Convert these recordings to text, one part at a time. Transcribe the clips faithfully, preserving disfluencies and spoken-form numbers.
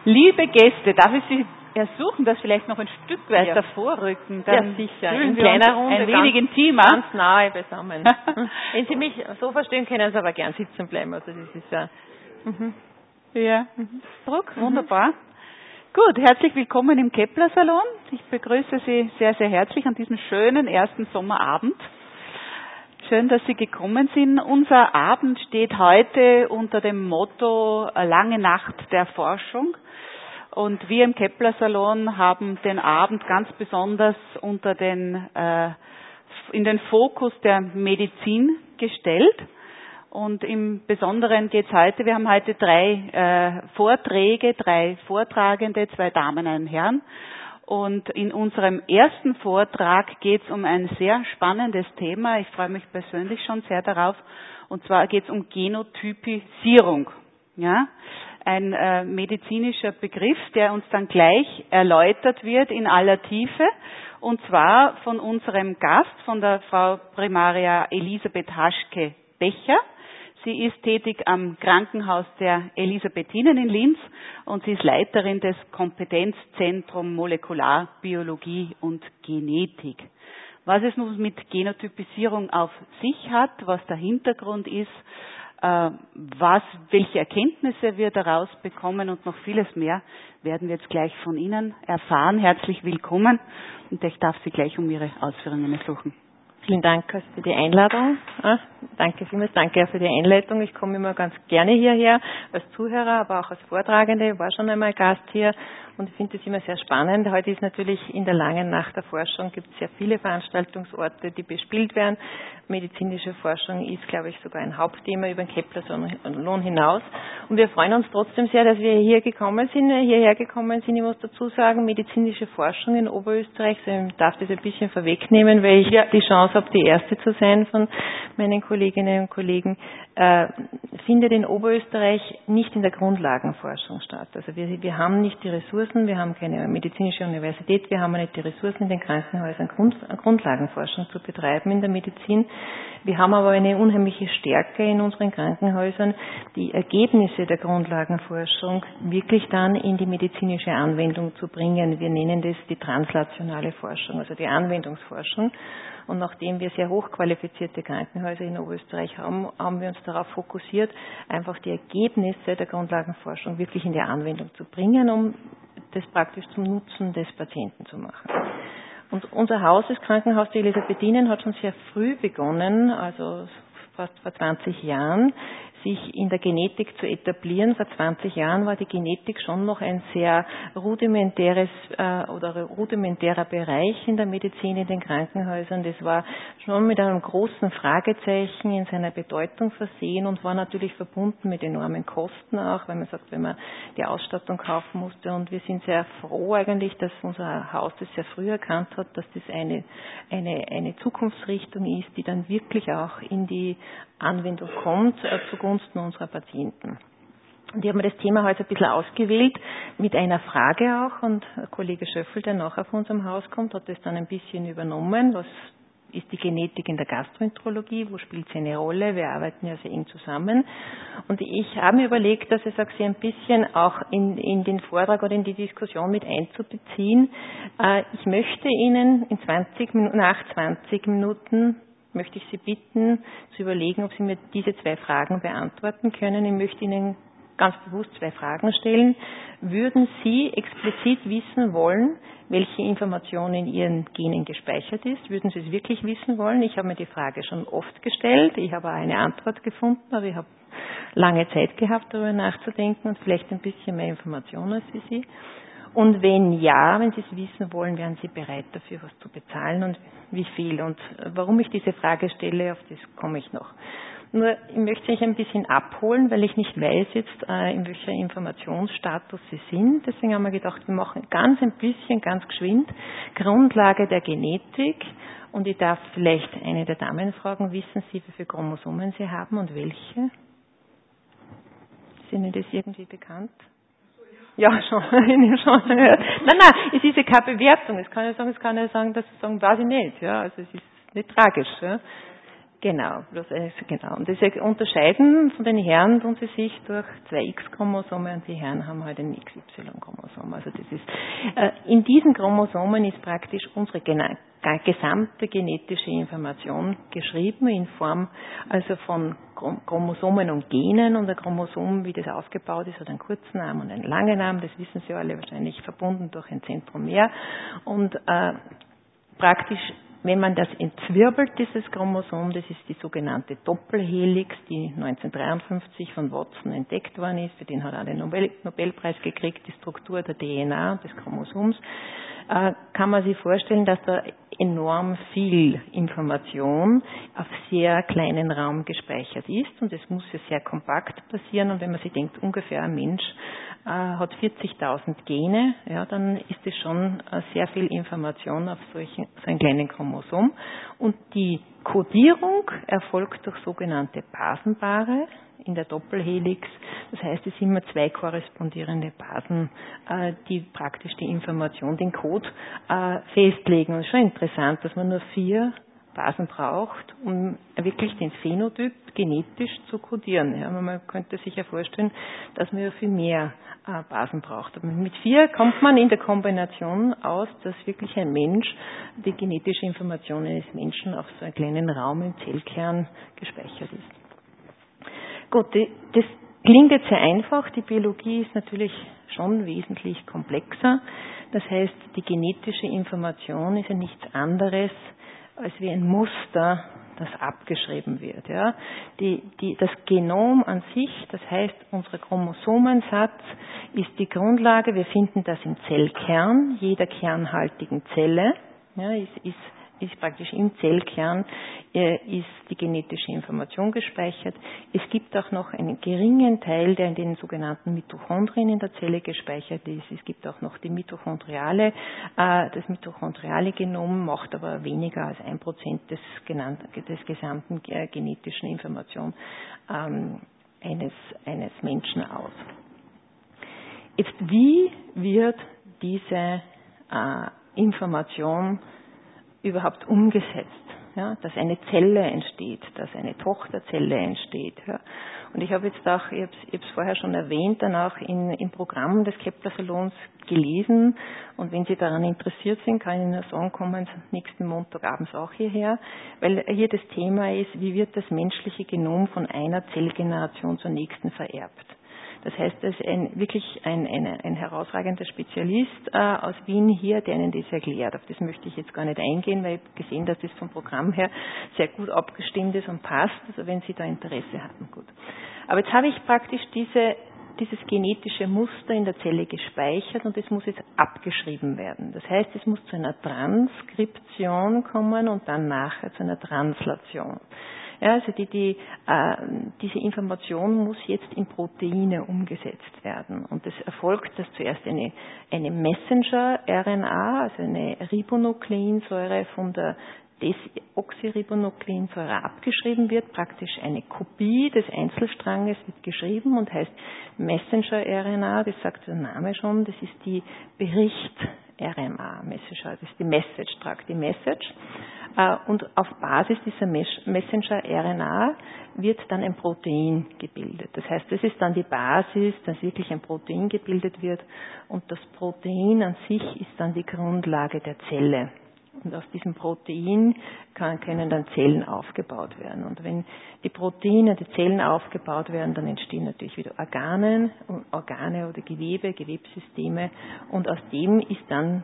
Liebe Gäste, darf ich Sie ersuchen, dass vielleicht noch ein Stück weiter ja. vorrücken? Dann ja, sicher. In kleiner Runde, ein wenig ganz, intimer. Ganz nahe beisammen. Wenn Sie mich so verstehen, können Sie aber gern sitzen bleiben. Also das ist ja... Mhm. Ja. Mhm. Druck, wunderbar. Mhm. Gut, herzlich willkommen im Kepler-Salon. Ich begrüße Sie sehr, sehr herzlich an diesem schönen ersten Sommerabend. Schön, dass Sie gekommen sind. Unser Abend steht heute unter dem Motto Lange Nacht der Forschung. Und wir im Kepler-Salon haben den Abend ganz besonders unter den, äh, in den Fokus der Medizin gestellt. Und im Besonderen geht es heute, wir haben heute drei äh, Vorträge, drei Vortragende, zwei Damen, einen Herrn. Und in unserem ersten Vortrag geht es um ein sehr spannendes Thema. Ich freue mich persönlich schon sehr darauf. Und zwar geht es um Genotypisierung. Ja, ein äh, medizinischer Begriff, der uns dann gleich erläutert wird in aller Tiefe. Und zwar von unserem Gast, von der Frau Primaria Elisabeth Haschke-Becher. Sie ist tätig am Krankenhaus der Elisabethinen in Linz und sie ist Leiterin des Kompetenzzentrum Molekularbiologie und Genetik. Was es nun mit Genotypisierung auf sich hat, was der Hintergrund ist, äh, was, welche Erkenntnisse wir daraus bekommen und noch vieles mehr, werden wir jetzt gleich von Ihnen erfahren. Herzlich willkommen und ich darf Sie gleich um Ihre Ausführungen ersuchen. Vielen Dank für die Einladung. Ah, danke vielmals, danke für die Einleitung. Ich komme immer ganz gerne hierher als Zuhörer, aber auch als Vortragende. Ich war schon einmal Gast hier und ich finde das immer sehr spannend. Heute ist natürlich in der langen Nacht der Forschung, gibt es sehr viele Veranstaltungsorte, die bespielt werden. Medizinische Forschung ist, glaube ich, sogar ein Hauptthema über den Kepler-Salon hinaus. Und wir freuen uns trotzdem sehr, dass wir hier gekommen sind, hierher gekommen sind. Ich muss dazu sagen, medizinische Forschung in Oberösterreich, ich darf das ein bisschen vorwegnehmen, weil ich die Chance habe, die Erste zu sein von meinen Kolleginnen und Kollegen, äh, findet in Oberösterreich nicht in der Grundlagenforschung statt. Also wir, wir haben nicht die Ressourcen, wir haben keine medizinische Universität, wir haben nicht die Ressourcen in den Krankenhäusern, Grund, Grundlagenforschung zu betreiben in der Medizin. Wir haben aber eine unheimliche Stärke in unseren Krankenhäusern, die Ergebnisse der Grundlagenforschung wirklich dann in die medizinische Anwendung zu bringen. Wir nennen das die translationale Forschung, also die Anwendungsforschung. Und nachdem wir sehr hochqualifizierte Krankenhäuser in Oberösterreich haben, haben wir uns darauf fokussiert, einfach die Ergebnisse der Grundlagenforschung wirklich in die Anwendung zu bringen, um das praktisch zum Nutzen des Patienten zu machen. Und unser Haus, das Krankenhaus der Elisabethinen, hat schon sehr früh begonnen, also fast vor zwanzig Jahren, sich in der Genetik zu etablieren. Vor zwanzig Jahren war die Genetik schon noch ein sehr rudimentäres äh, oder rudimentärer Bereich in der Medizin, in den Krankenhäusern. Das war schon mit einem großen Fragezeichen in seiner Bedeutung versehen und war natürlich verbunden mit enormen Kosten auch, weil man sagt, wenn man die Ausstattung kaufen musste. Und wir sind sehr froh eigentlich, dass unser Haus das sehr früh erkannt hat, dass das eine, eine, eine Zukunftsrichtung ist, die dann wirklich auch in die Anwendung kommt, äh, zugunsten unserer Patienten. Und ich habe mir das Thema heute ein bisschen ausgewählt, mit einer Frage auch, und der Kollege Schöffel, der nachher von unserem Haus kommt, hat das dann ein bisschen übernommen. Was ist die Genetik in der Gastroenterologie? Wo spielt sie eine Rolle? Wir arbeiten ja sehr eng zusammen. Und ich habe mir überlegt, dass ich auch Sie ein bisschen auch in, in den Vortrag oder in die Diskussion mit einzubeziehen. Äh, ich möchte Ihnen in zwanzig Minuten, nach zwanzig Minuten möchte ich Sie bitten, zu überlegen, ob Sie mir diese zwei Fragen beantworten können. Ich möchte Ihnen ganz bewusst zwei Fragen stellen. Würden Sie explizit wissen wollen, welche Information in Ihren Genen gespeichert ist? Würden Sie es wirklich wissen wollen? Ich habe mir die Frage schon oft gestellt. Ich habe eine Antwort gefunden, aber ich habe lange Zeit gehabt, darüber nachzudenken und vielleicht ein bisschen mehr Informationen als wie Sie. Und wenn ja, wenn Sie es wissen wollen, wären Sie bereit dafür, was zu bezahlen und wie viel? Und warum ich diese Frage stelle, auf das komme ich noch. Nur, ich möchte euch ein bisschen abholen, weil ich nicht weiß jetzt, äh, in welcher Informationsstatus Sie sind. Deswegen haben wir gedacht, wir machen ganz ein bisschen, ganz geschwind, Grundlage der Genetik. Und ich darf vielleicht eine der Damen fragen, wissen Sie, wie viele Chromosomen Sie haben und welche? Ist Ihnen das irgendwie bekannt? Ja, schon. schon. Nein, nein, es ist ja keine Bewertung. Es kann ja sagen, es kann ja sagen, dass Sie sagen, weiß ich nicht. Ja, also es ist nicht tragisch. Ja. Genau, bloß, äh, genau. Und diese unterscheiden von den Herren tun sie sich durch zwei X-Chromosome und die Herren haben halt ein X Y-Chromosom. Also das ist, äh, in diesen Chromosomen ist praktisch unsere gena- gesamte genetische Information geschrieben in Form also von Chromosomen und Genen, und ein Chromosom, wie das aufgebaut ist, hat einen kurzen Arm und einen langen Arm, das wissen Sie alle wahrscheinlich, verbunden durch ein Zentromer, und äh, praktisch, wenn man das entzwirbelt, dieses Chromosom, das ist die sogenannte Doppelhelix, die neunzehnhundertdreiundfünfzig von Watson entdeckt worden ist, für den hat er den Nobel, Nobelpreis gekriegt, die Struktur der D N A und des Chromosoms, äh, kann man sich vorstellen, dass da enorm viel Information auf sehr kleinen Raum gespeichert ist, und es muss ja sehr kompakt passieren, und wenn man sich denkt, ungefähr ein Mensch äh, hat vierzigtausend Gene, ja, dann ist es schon äh, sehr viel Information auf solchen, so einem kleinen Chromosom, und die Kodierung erfolgt durch sogenannte Basenpaare in der Doppelhelix. Das heißt, es sind immer zwei korrespondierende Basen, äh, die praktisch die Information, den Code äh, festlegen. Und es ist schon interessant, dass man nur vier Basen braucht, um wirklich den Phänotyp genetisch zu kodieren. Ja, man könnte sich ja vorstellen, dass man ja viel mehr äh, Basen braucht. Aber mit vier kommt man in der Kombination aus, dass wirklich ein Mensch die genetische Information eines Menschen auf so einem kleinen Raum im Zellkern gespeichert ist. Gut, das klingt jetzt sehr einfach. Die Biologie ist natürlich schon wesentlich komplexer. Das heißt, die genetische Information ist ja nichts anderes als wie ein Muster, das abgeschrieben wird. Ja. Die, die, das Genom an sich, das heißt, unser Chromosomensatz ist die Grundlage. Wir finden das im Zellkern jeder kernhaltigen Zelle. Ja, ist, ist ist praktisch im Zellkern, äh, ist die genetische Information gespeichert. Es gibt auch noch einen geringen Teil, der in den sogenannten Mitochondrien in der Zelle gespeichert ist. Es gibt auch noch die mitochondriale, äh, das mitochondriale Genom macht aber weniger als ein Prozent des, genannten, des gesamten äh, genetischen Information ähm, eines, eines Menschen aus. Jetzt, wie wird diese äh, Information überhaupt umgesetzt, ja, dass eine Zelle entsteht, dass eine Tochterzelle entsteht. Ja. Und ich habe jetzt auch, ich habe es vorher schon erwähnt, dann auch in, im Programm des Kepler-Salons gelesen, und wenn Sie daran interessiert sind, kann ich Ihnen nur sagen, kommen Sie nächsten Montagabends auch hierher, weil hier das Thema ist, wie wird das menschliche Genom von einer Zellgeneration zur nächsten vererbt. Das heißt, es ist ein, wirklich ein, ein, ein herausragender Spezialist äh, aus Wien hier, der Ihnen das erklärt. Auf das möchte ich jetzt gar nicht eingehen, weil ich habe gesehen, dass das vom Programm her sehr gut abgestimmt ist und passt. Also wenn Sie da Interesse haben, gut. Aber jetzt habe ich praktisch diese, dieses genetische Muster in der Zelle gespeichert, und es muss jetzt abgeschrieben werden. Das heißt, es muss zu einer Transkription kommen und dann nachher zu einer Translation. Ja, also die, die, äh, diese Information muss jetzt in Proteine umgesetzt werden. Und es erfolgt, dass zuerst eine, eine Messenger-R N A, also eine Ribonukleinsäure von der Desoxyribonukleinsäure abgeschrieben wird, praktisch eine Kopie des Einzelstranges wird geschrieben und heißt Messenger-R N A, das sagt der Name schon, das ist die Bericht-R N A, Messenger, das ist die Message, tragt die Message. Und auf Basis dieser Messenger-R N A wird dann ein Protein gebildet. Das heißt, das ist dann die Basis, dass wirklich ein Protein gebildet wird, und das Protein an sich ist dann die Grundlage der Zelle. Und aus diesem Protein kann, können dann Zellen aufgebaut werden. Und wenn die Proteine, die Zellen aufgebaut werden, dann entstehen natürlich wieder Organe, Organe oder Gewebe, Gewebssysteme. Und aus dem ist dann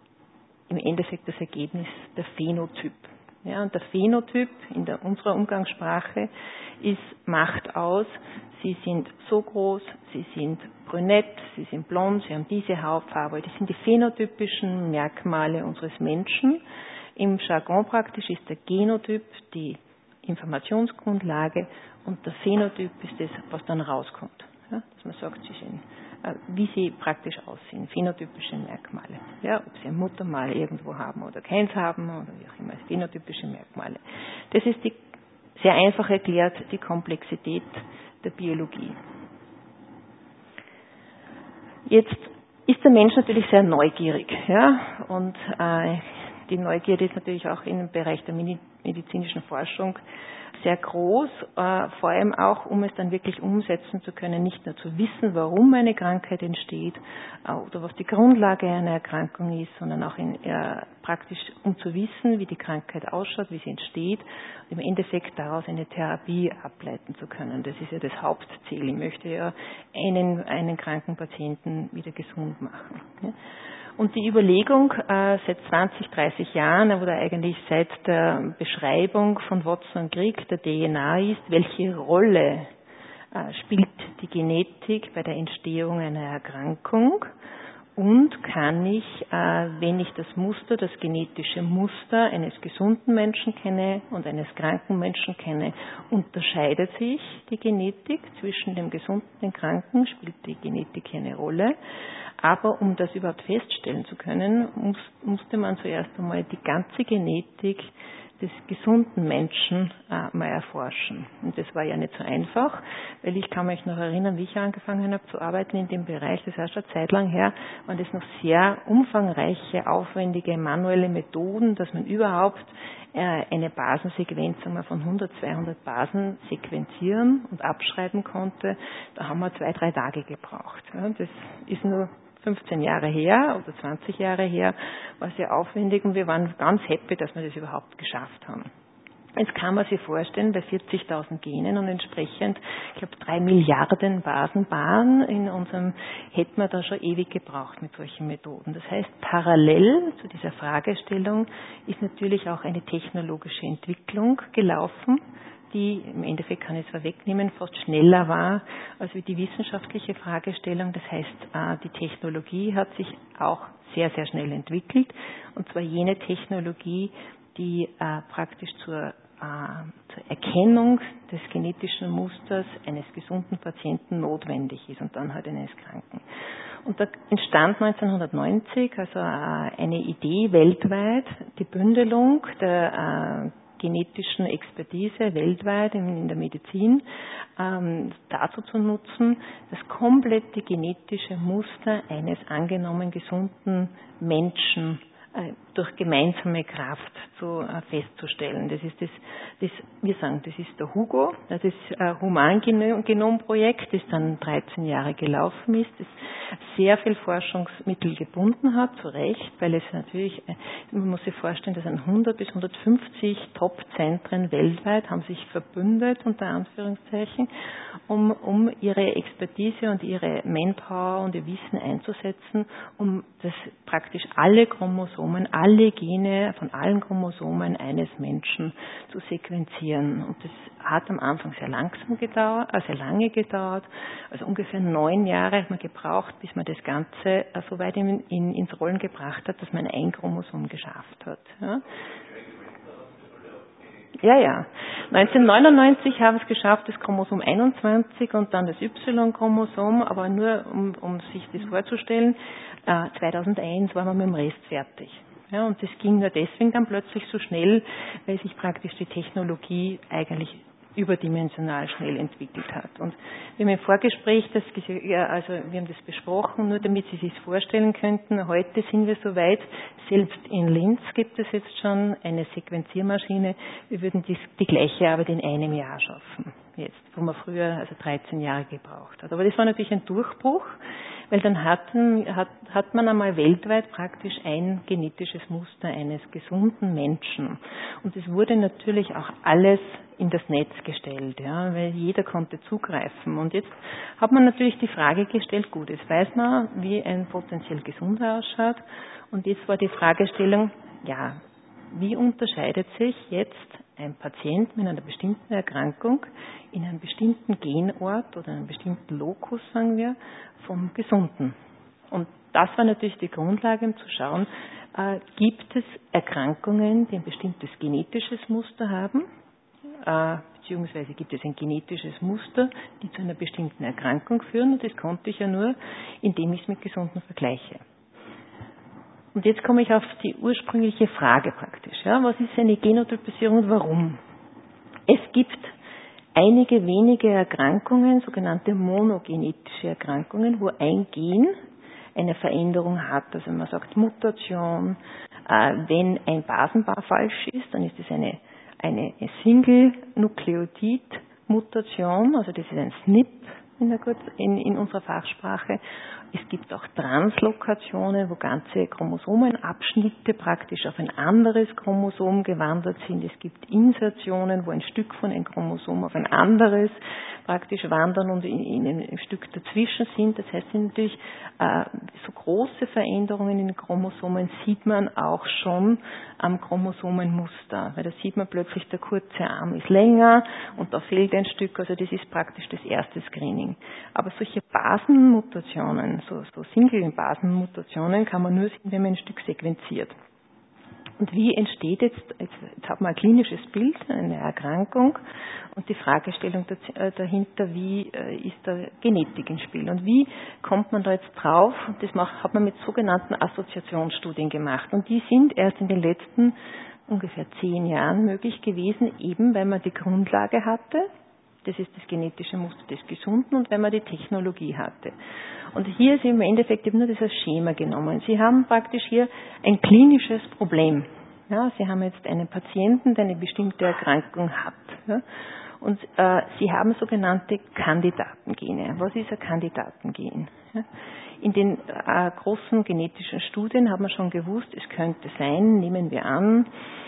im Endeffekt das Ergebnis der Phänotyp. Ja, und der Phänotyp in der, unserer Umgangssprache ist, macht aus, Sie sind so groß, Sie sind brünett, Sie sind blond, Sie haben diese Hautfarbe. Das sind die phänotypischen Merkmale unseres Menschen. Im Jargon praktisch ist der Genotyp die Informationsgrundlage, und der Phänotyp ist das, was dann rauskommt. Ja, dass man sagt, Sie sind, äh, wie sie praktisch aussehen, phänotypische Merkmale. Ja, ob sie ein Muttermal irgendwo haben oder keins haben oder wie auch immer, phänotypische Merkmale. Das ist die, sehr einfach erklärt, die Komplexität der Biologie. Jetzt ist der Mensch natürlich sehr neugierig, ja, und äh, die Neugierde ist natürlich auch im Bereich der medizinischen Forschung sehr groß, äh, vor allem auch, um es dann wirklich umsetzen zu können, nicht nur zu wissen, warum eine Krankheit entsteht äh, oder was die Grundlage einer Erkrankung ist, sondern auch in, äh, praktisch, um zu wissen, wie die Krankheit ausschaut, wie sie entsteht, und im Endeffekt daraus eine Therapie ableiten zu können. Das ist ja das Hauptziel. Ich möchte ja einen, einen kranken Patienten wieder gesund machen. Ja. Und die Überlegung äh, seit zwanzig, dreißig Jahren, oder eigentlich seit der Beschreibung von Watson und Crick der D N A ist, welche Rolle äh, spielt die Genetik bei der Entstehung einer Erkrankung und kann ich, äh, wenn ich das Muster, das genetische Muster eines gesunden Menschen kenne und eines kranken Menschen kenne, unterscheidet sich die Genetik zwischen dem Gesunden und dem Kranken, spielt die Genetik hier eine Rolle. Aber um das überhaupt feststellen zu können, muss, musste man zuerst einmal die ganze Genetik des gesunden Menschen äh, mal erforschen. Und das war ja nicht so einfach, weil ich kann mich noch erinnern, wie ich angefangen habe zu arbeiten in dem Bereich, das ist schon eine Zeit lang her, waren das noch sehr umfangreiche, aufwendige manuelle Methoden, dass man überhaupt äh, eine Basensequenz einmal von hundert, zweihundert Basen sequenzieren und abschreiben konnte. Da haben wir zwei, drei Tage gebraucht. Ja, das ist nur fünfzehn Jahre her oder zwanzig Jahre her, war sehr aufwendig und wir waren ganz happy, dass wir das überhaupt geschafft haben. Jetzt kann man sich vorstellen, bei vierzigtausend Genen und entsprechend, ich glaube, drei Milliarden Basenpaaren in unserem, hätten wir da schon ewig gebraucht mit solchen Methoden. Das heißt, parallel zu dieser Fragestellung ist natürlich auch eine technologische Entwicklung gelaufen, die im Endeffekt, kann ich es vorwegnehmen, fast schneller war als wie die wissenschaftliche Fragestellung. Das heißt, die Technologie hat sich auch sehr, sehr schnell entwickelt. Und zwar jene Technologie, die äh, praktisch zur, äh, zur Erkennung des genetischen Musters eines gesunden Patienten notwendig ist und dann halt eines Kranken. Und da entstand neunzehnhundertneunzig also äh, eine Idee weltweit, die Bündelung der äh, genetischen Expertise weltweit in, in der Medizin ähm, dazu zu nutzen, das komplette genetische Muster eines angenommen gesunden Menschen äh, durch gemeinsame Kraft zu, äh, festzustellen. Das ist das, das, wir sagen, das ist der HUGO, das ist ein Humangenomprojekt, das dann dreizehn Jahre gelaufen ist, das sehr viel Forschungsmittel gebunden hat, zu Recht, weil es natürlich, man muss sich vorstellen, dass ein hundert bis hundertfünfzig Top-Zentren weltweit haben sich verbündet, unter Anführungszeichen, um, um ihre Expertise und ihre Manpower und ihr Wissen einzusetzen, um das praktisch alle Chromosomen, alle Gene von allen Chromosomen eines Menschen zu sequenzieren. Und das hat am Anfang sehr langsam gedauert, also sehr lange gedauert, also ungefähr neun Jahre hat man gebraucht, bis man das Ganze so weit in, in, ins Rollen gebracht hat, dass man ein Chromosom geschafft hat. Ja. Ja, ja. neunzehnhundertneunundneunzig haben es geschafft, das Chromosom einundzwanzig und dann das Y-Chromosom, aber nur, um, um sich das vorzustellen, äh, zweitausendeins waren wir mit dem Rest fertig. Ja, und das ging nur deswegen dann plötzlich so schnell, weil sich praktisch die Technologie eigentlich überdimensional schnell entwickelt hat. Und wir haben im Vorgespräch, das, ja, also wir haben das besprochen, nur damit Sie sich vorstellen könnten, heute sind wir so weit, selbst in Linz gibt es jetzt schon eine Sequenziermaschine, wir würden dies, die gleiche Arbeit in einem Jahr schaffen, jetzt, wo man früher also dreizehn Jahre gebraucht hat. Aber das war natürlich ein Durchbruch, weil dann hatten, hat, hat man einmal weltweit praktisch ein genetisches Muster eines gesunden Menschen. Und es wurde natürlich auch alles in das Netz gestellt, ja, weil jeder konnte zugreifen. Und jetzt hat man natürlich die Frage gestellt, gut, jetzt weiß man, wie ein potenziell Gesunder ausschaut. Und jetzt war die Fragestellung, ja, wie unterscheidet sich jetzt ein Patient mit einer bestimmten Erkrankung in einem bestimmten Genort oder einem bestimmten Lokus, sagen wir, vom Gesunden? Und das war natürlich die Grundlage, um zu schauen, äh, gibt es Erkrankungen, die ein bestimmtes genetisches Muster haben, äh, beziehungsweise gibt es ein genetisches Muster, die zu einer bestimmten Erkrankung führen. Und das konnte ich ja nur, indem ich es mit Gesunden vergleiche. Und jetzt komme ich auf die ursprüngliche Frage praktisch. Ja, was ist eine Genotypisierung und warum? Es gibt einige wenige Erkrankungen, sogenannte monogenetische Erkrankungen, wo ein Gen eine Veränderung hat. Also man sagt Mutation. Äh, wenn ein Basenpaar falsch ist, dann ist es eine eine Single-Nukleotid-Mutation, also das ist ein S N P in, der, in, in unserer Fachsprache. Es gibt auch Translokationen, wo ganze Chromosomenabschnitte praktisch auf ein anderes Chromosom gewandert sind. Es gibt Insertionen, wo ein Stück von einem Chromosom auf ein anderes praktisch wandern und in, in einem Stück dazwischen sind. Das heißt natürlich, äh, so große Veränderungen in den Chromosomen sieht man auch schon am Chromosomenmuster, weil da sieht man plötzlich, der kurze Arm ist länger und da fehlt ein Stück. Also das ist praktisch das erste Screening. Aber solche Basenmutationen, so, so Single-Basenmutationen kann man nur sehen, wenn man ein Stück sequenziert. Und wie entsteht jetzt, jetzt, jetzt hat man ein klinisches Bild, eine Erkrankung und die Fragestellung dahinter, wie ist da Genetik im Spiel und wie kommt man da jetzt drauf? Und das macht, hat man mit sogenannten Assoziationsstudien gemacht und die sind erst in den letzten ungefähr zehn Jahren möglich gewesen, eben weil man die Grundlage hatte. Das ist das genetische Muster des Gesunden und wenn man die Technologie hatte. Und hier ist im Endeffekt eben nur dieses Schema genommen. Sie haben praktisch hier ein klinisches Problem. Ja, Sie haben jetzt einen Patienten, der eine bestimmte Erkrankung hat. Ja, und äh, Sie haben sogenannte Kandidatengene. Was ist ein Kandidatengen? Ja, in den äh, großen genetischen Studien hat man schon gewusst, es könnte sein, nehmen wir an,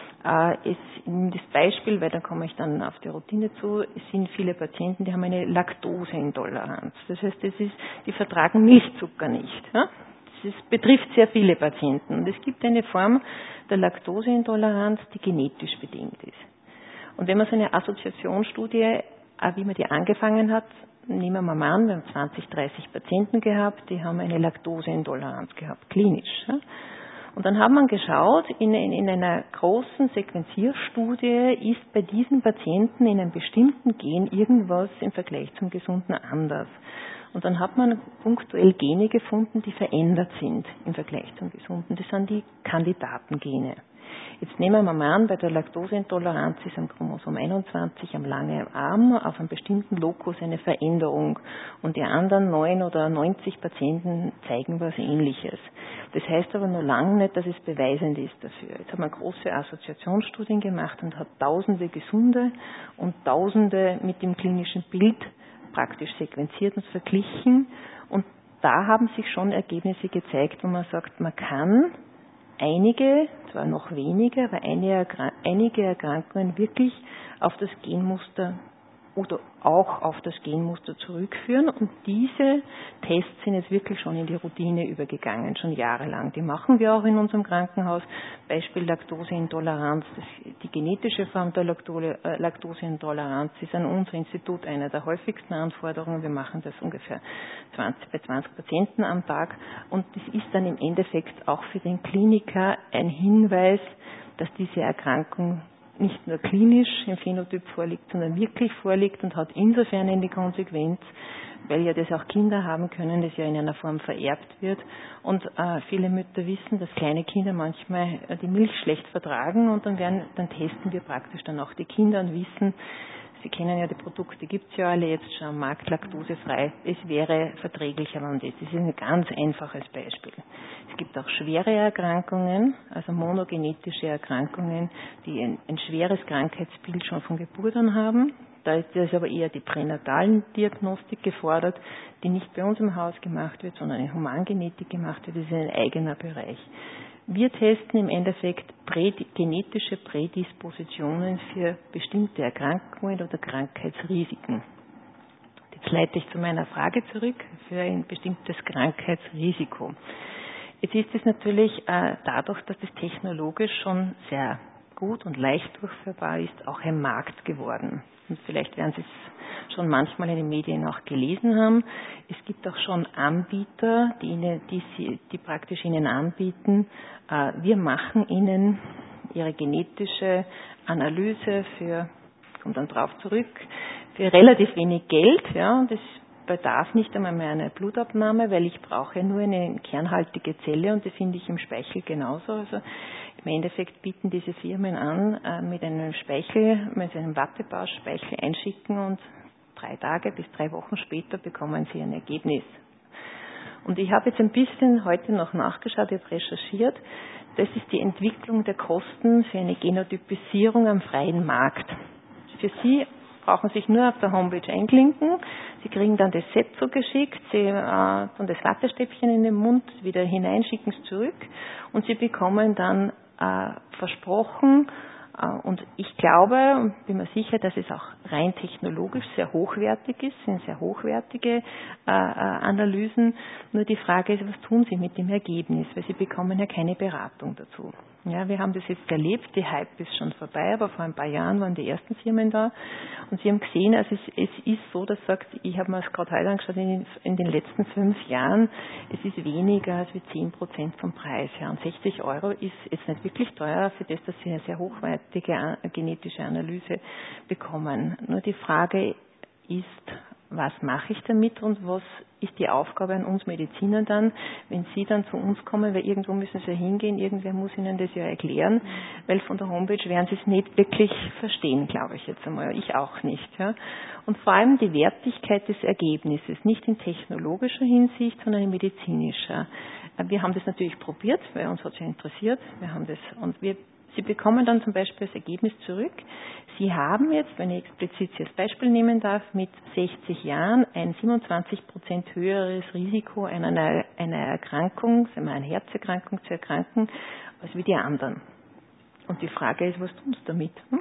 ist das Beispiel, weil da komme ich dann auf die Routine zu, es sind viele Patienten, die haben eine Laktoseintoleranz. Das heißt, das ist, die vertragen Milchzucker nicht. Ja? Das ist, betrifft sehr viele Patienten. Und es gibt eine Form der Laktoseintoleranz, die genetisch bedingt ist. Und wenn man so eine Assoziationsstudie, wie man die angefangen hat, nehmen wir mal an, wir haben zwanzig, dreißig Patienten gehabt, die haben eine Laktoseintoleranz gehabt, klinisch. Ja? Und dann hat man geschaut, in, in, in einer großen Sequenzierstudie ist bei diesen Patienten in einem bestimmten Gen irgendwas im Vergleich zum Gesunden anders. Und dann hat man punktuell Gene gefunden, die verändert sind im Vergleich zum Gesunden. Das sind die Kandidatengene. Jetzt nehmen wir mal an, bei der Laktoseintoleranz ist am Chromosom einundzwanzig am langen Arm auf einem bestimmten Lokus eine Veränderung und die anderen neun oder neunzig Patienten zeigen was Ähnliches. Das heißt aber noch lange nicht, dass es beweisend ist dafür. Jetzt haben wir große Assoziationsstudien gemacht und hat tausende Gesunde und tausende mit dem klinischen Bild praktisch sequenziert und verglichen und da haben sich schon Ergebnisse gezeigt, wo man sagt, man kann einige, zwar noch wenige, aber einige Erkrankungen wirklich auf das Genmuster oder auch auf das Genmuster zurückführen. Und diese Tests sind jetzt wirklich schon in die Routine übergegangen, schon jahrelang. Die machen wir auch in unserem Krankenhaus. Beispiel Laktoseintoleranz, die genetische Form der Laktoseintoleranz ist an unser Institut eine der häufigsten Anforderungen. Wir machen das ungefähr zwanzig, bei zwanzig Patienten am Tag. Und das ist dann im Endeffekt auch für den Kliniker ein Hinweis, dass diese Erkrankung nicht nur klinisch im Phänotyp vorliegt, sondern wirklich vorliegt und hat insofern eine Konsequenz, weil ja das auch Kinder haben können, das ja in einer Form vererbt wird. Und äh, viele Mütter wissen, dass kleine Kinder manchmal äh, die Milch schlecht vertragen und dann werden, dann testen wir praktisch dann auch die Kinder und wissen, Sie kennen ja die Produkte, gibt es ja alle jetzt schon am Markt, laktosefrei. Es wäre verträglicher, wenn das. Das ist ein ganz einfaches Beispiel. Es gibt auch schwere Erkrankungen, also monogenetische Erkrankungen, die ein, ein schweres Krankheitsbild schon von Geburt an haben. Da ist das aber eher die pränatalen Diagnostik gefordert, die nicht bei uns im Haus gemacht wird, sondern in Humangenetik gemacht wird. Das ist ein eigener Bereich. Wir testen im Endeffekt prä, genetische Prädispositionen für bestimmte Erkrankungen oder Krankheitsrisiken. Jetzt leite ich zu meiner Frage zurück, für ein bestimmtes Krankheitsrisiko. Jetzt ist es natürlich äh, dadurch, dass das technologisch schon sehr gut und leicht durchführbar ist, auch ein Markt geworden. Und vielleicht werden Sie es schon manchmal in den Medien auch gelesen haben. Es gibt auch schon Anbieter, die, Ihnen, die, Sie, die praktisch Ihnen anbieten, äh, wir machen Ihnen Ihre genetische Analyse für, kommt dann drauf zurück, für relativ wenig Geld. Ja, das bedarf nicht einmal mehr einer Blutabnahme, weil ich brauche nur eine kernhaltige Zelle und die finde ich im Speichel genauso. Also im Endeffekt bieten diese Firmen an, äh, mit einem Speichel, mit einem Wattebausch Speichel einschicken und drei Tage bis drei Wochen später bekommen Sie ein Ergebnis. Und ich habe jetzt ein bisschen heute noch nachgeschaut, ich habe recherchiert. Das ist die Entwicklung der Kosten für eine Genotypisierung am freien Markt. Für Sie brauchen sich nur auf der Homepage einklinken. Sie kriegen dann das Set zugeschickt, Sie äh, tun das Wattestäbchen in den Mund, wieder hineinschicken es zurück und Sie bekommen dann äh, versprochen, äh, und ich glaube und bin mir sicher, dass es auch rein technologisch sehr hochwertig ist, sind sehr hochwertige äh, äh, Analysen. Nur die Frage ist, was tun Sie mit dem Ergebnis, weil Sie bekommen ja keine Beratung dazu. Ja, wir haben das jetzt erlebt, die Hype ist schon vorbei, aber vor ein paar Jahren waren die ersten Firmen da und Sie haben gesehen, also es, es ist so, dass sagt, ich habe mir es gerade heute angeschaut, in, in den letzten fünf Jahren, es ist weniger als wie zehn Prozent vom Preis. Ja, und sechzig Euro ist jetzt nicht wirklich teuer für das, dass Sie eine sehr hochwertige genetische Analyse bekommen. Nur die Frage ist, was mache ich damit und was ist die Aufgabe an uns Medizinern dann, wenn Sie dann zu uns kommen, weil irgendwo müssen Sie hingehen, irgendwer muss Ihnen das ja erklären, weil von der Homepage werden Sie es nicht wirklich verstehen, glaube ich jetzt einmal, ich auch nicht. Ja. Und vor allem die Wertigkeit des Ergebnisses, nicht in technologischer Hinsicht, sondern in medizinischer. Wir haben das natürlich probiert, weil uns hat es ja interessiert, wir haben das und wir Sie bekommen dann zum Beispiel das Ergebnis zurück. Sie haben jetzt, wenn ich explizit als Beispiel nehmen darf, mit sechzig Jahren ein siebenundzwanzig Prozent höheres Risiko einer, einer Erkrankung, sagen wir eine Herzerkrankung zu erkranken, als wie die anderen. Und die Frage ist, was tun Sie damit? Hm?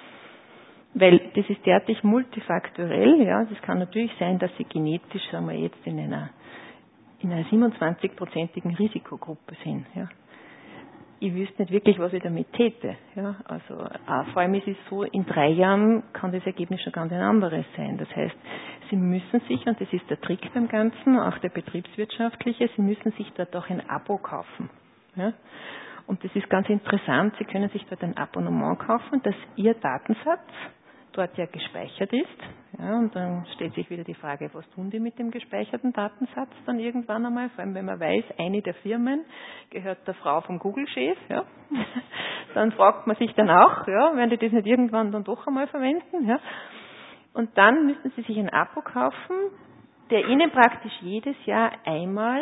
Weil das ist derartig multifaktorell. Ja, das kann natürlich sein, dass Sie genetisch, sagen wir jetzt, in einer, in einer siebenundzwanzig-prozentigen Risikogruppe sind. Ja. Ich wüsste nicht wirklich, was ich damit täte. Ja, also äh, vor allem ist es so, in drei Jahren kann das Ergebnis schon ganz ein anderes sein. Das heißt, Sie müssen sich, und das ist der Trick beim Ganzen, auch der betriebswirtschaftliche, Sie müssen sich dort auch ein Abo kaufen. Ja? Und das ist ganz interessant, Sie können sich dort ein Abonnement kaufen, dass Ihr Datensatz dort ja gespeichert ist. Ja, und dann stellt sich wieder die Frage, was tun die mit dem gespeicherten Datensatz dann irgendwann einmal? Vor allem, wenn man weiß, eine der Firmen gehört der Frau vom Google-Chef. Ja. Dann fragt man sich dann auch, ja, werden die das nicht irgendwann dann doch einmal verwenden? Ja. Und dann müssen Sie sich ein Abo kaufen, der Ihnen praktisch jedes Jahr einmal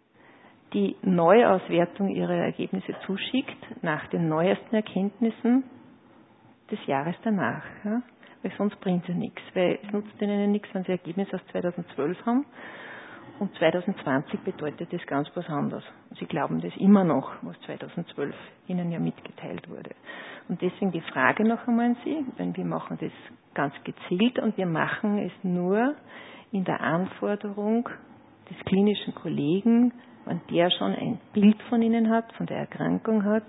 die Neuauswertung Ihrer Ergebnisse zuschickt, nach den neuesten Erkenntnissen des Jahres danach. Ja. Weil sonst bringt es ja nichts. Weil es nutzt Ihnen nichts, wenn Sie Ergebnis aus zweitausendzwölf haben. Und zweitausendzwanzig bedeutet das ganz was anderes. Sie glauben das immer noch, was zweitausendzwölf Ihnen ja mitgeteilt wurde. Und deswegen die Frage noch einmal an Sie, denn wir machen das ganz gezielt und wir machen es nur in der Anforderung des klinischen Kollegen, wenn der schon ein Bild von Ihnen hat, von der Erkrankung hat,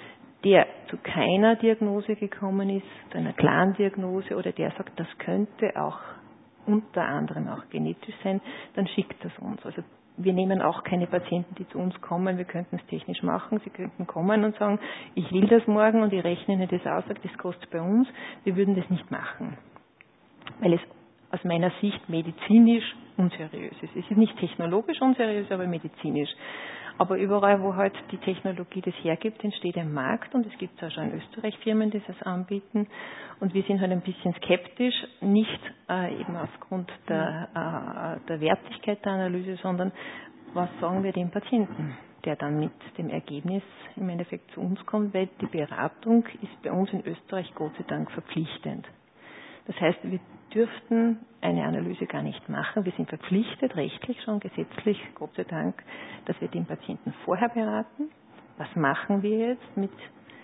der zu keiner Diagnose gekommen ist, zu einer klaren Diagnose oder der sagt, das könnte auch unter anderem auch genetisch sein, dann schickt das uns. Also wir nehmen auch keine Patienten, die zu uns kommen, wir könnten es technisch machen, sie könnten kommen und sagen, ich will das morgen und ich rechne Ihnen das aus, das kostet bei uns, wir würden das nicht machen, weil es aus meiner Sicht medizinisch unseriös ist. Es ist nicht technologisch unseriös, aber medizinisch. Aber überall, wo halt die Technologie das hergibt, entsteht ein Markt und es gibt auch schon in Österreich Firmen, die das anbieten. Und wir sind halt ein bisschen skeptisch, nicht äh, eben aufgrund der, äh, der Wertigkeit der Analyse, sondern was sagen wir dem Patienten, der dann mit dem Ergebnis im Endeffekt zu uns kommt, weil die Beratung ist bei uns in Österreich Gott sei Dank verpflichtend. Das heißt, wir dürften eine Analyse gar nicht machen. Wir sind verpflichtet, rechtlich schon, gesetzlich, Gott sei Dank, dass wir den Patienten vorher beraten. Was machen wir jetzt mit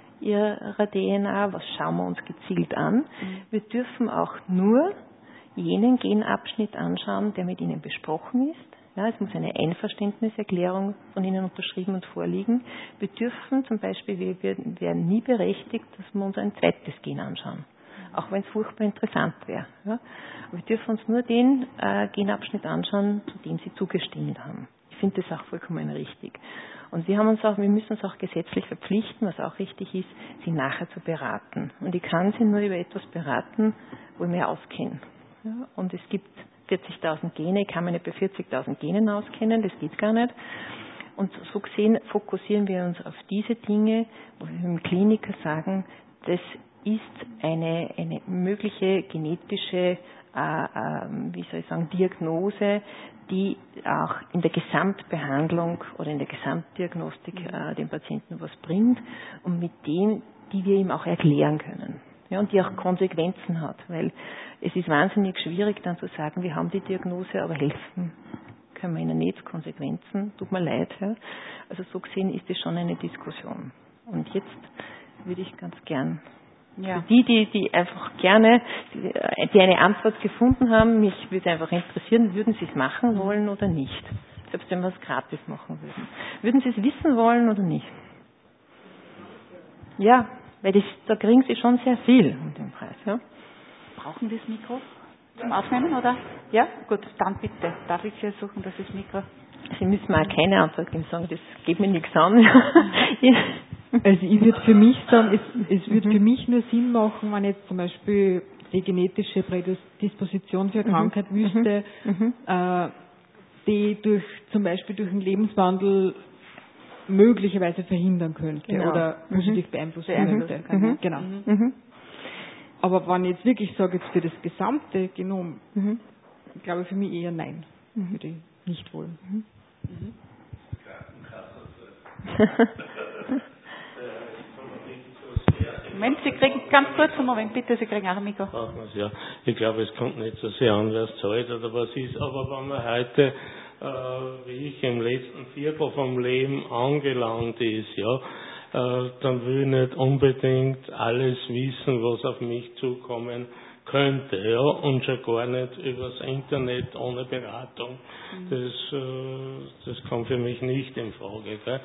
ihrer D N A? Was schauen wir uns gezielt an? Wir dürfen auch nur jenen Genabschnitt anschauen, der mit Ihnen besprochen ist. Ja, es muss eine Einverständniserklärung von Ihnen unterschrieben und vorliegen. Wir dürfen zum Beispiel, wir werden nie berechtigt, dass wir uns ein zweites Gen anschauen. Auch wenn es furchtbar interessant wäre. Ja. Wir dürfen uns nur den äh, Genabschnitt anschauen, zu dem Sie zugestimmt haben. Ich finde das auch vollkommen richtig. Und wir haben uns auch, wir müssen uns auch gesetzlich verpflichten, was auch richtig ist, Sie nachher zu beraten. Und ich kann Sie nur über etwas beraten, wo ich mich auskenne. Ja. Und es gibt vierzigtausend Gene, ich kann mich nicht bei vierzigtausend Genen auskennen, das geht gar nicht. Und so gesehen fokussieren wir uns auf diese Dinge, wo wir dem Kliniker sagen, das ist eine, eine mögliche genetische, äh, äh, wie soll ich sagen, Diagnose, die auch in der Gesamtbehandlung oder in der Gesamtdiagnostik äh, dem Patienten was bringt und mit dem, die wir ihm auch erklären können. Ja, und die auch Konsequenzen hat, weil es ist wahnsinnig schwierig dann zu sagen, wir haben die Diagnose, aber helfen können wir ihnen nicht, Konsequenzen, tut mir leid. Ja. Also so gesehen ist es schon eine Diskussion. Und jetzt würde ich ganz gern, ja. für die, die, die einfach gerne, die, die eine Antwort gefunden haben, mich würde einfach interessieren, würden Sie es machen wollen oder nicht? Selbst wenn wir es gratis machen würden. Würden Sie es wissen wollen oder nicht? Ja, weil das, da kriegen Sie schon sehr viel um den Preis. Ja. Brauchen Sie das Mikro zum Aufnehmen, oder? Ja? Gut, dann bitte. Darf ich versuchen, dass das Mikro... Sie müssen mir auch keine Antwort geben, sagen, das geht mir nichts an. Also ich würde für mich sagen, es, es würde für mich nur Sinn machen, wenn jetzt zum Beispiel die genetische Prädisposition für eine Krankheit wüsste, Mhm. äh, die durch zum Beispiel durch einen Lebenswandel möglicherweise verhindern könnte Genau. oder positiv Mhm. beeinflussen Beeinflussen könnte. kann, ja. Genau. Mhm. Aber wenn ich jetzt wirklich sage, jetzt für das gesamte Genom, Mhm. glaube ich für mich eher nein, Mhm. würde ich nicht wollen. Mhm. Mhm. Moment, Sie kriegen, ganz kurz einen Moment, bitte, Sie kriegen auch ein Mikro. Ja, ich glaube, es kommt nicht so sehr an, wer es zahlt oder was ist, aber wenn man heute, äh, wie ich im letzten Viertel vom Leben angelangt ist, ja, äh, dann will ich nicht unbedingt alles wissen, was auf mich zukommen könnte, ja, und schon gar nicht übers Internet ohne Beratung. Mhm. Das, äh, das kommt für mich nicht in Frage, gell?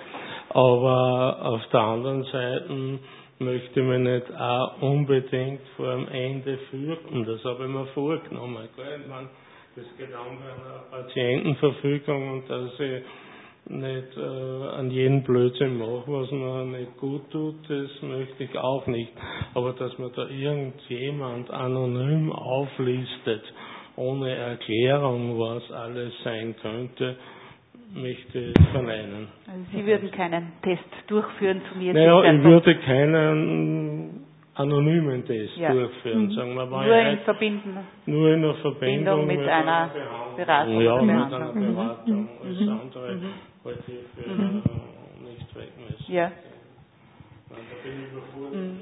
Aber auf der anderen Seite möchte man nicht auch unbedingt vor dem Ende fürchten. Das habe ich mir vorgenommen. Gell? Ich meine, das geht an bei einer Patientenverfügung und dass ich nicht äh, an jeden Blödsinn mache, was mir nicht gut tut, das möchte ich auch nicht. Aber dass man da irgendjemand anonym auflistet, ohne Erklärung, was alles sein könnte, möchte ich verneinen. Also Sie würden keinen Test durchführen zu mir? Naja, ich würde keinen anonymen Test ja. durchführen, sagen wir mal. Nur in Verbindung, nur in einer Verbindung mit, mit mit einer Beratung. Ja, oder mit Behandlung. einer Beratung. Mhm. Alles Mhm. andere Mhm. halte ich für Mhm. nicht zweckmäßig. Ja. Nein, da bin ich überfordert. Mhm.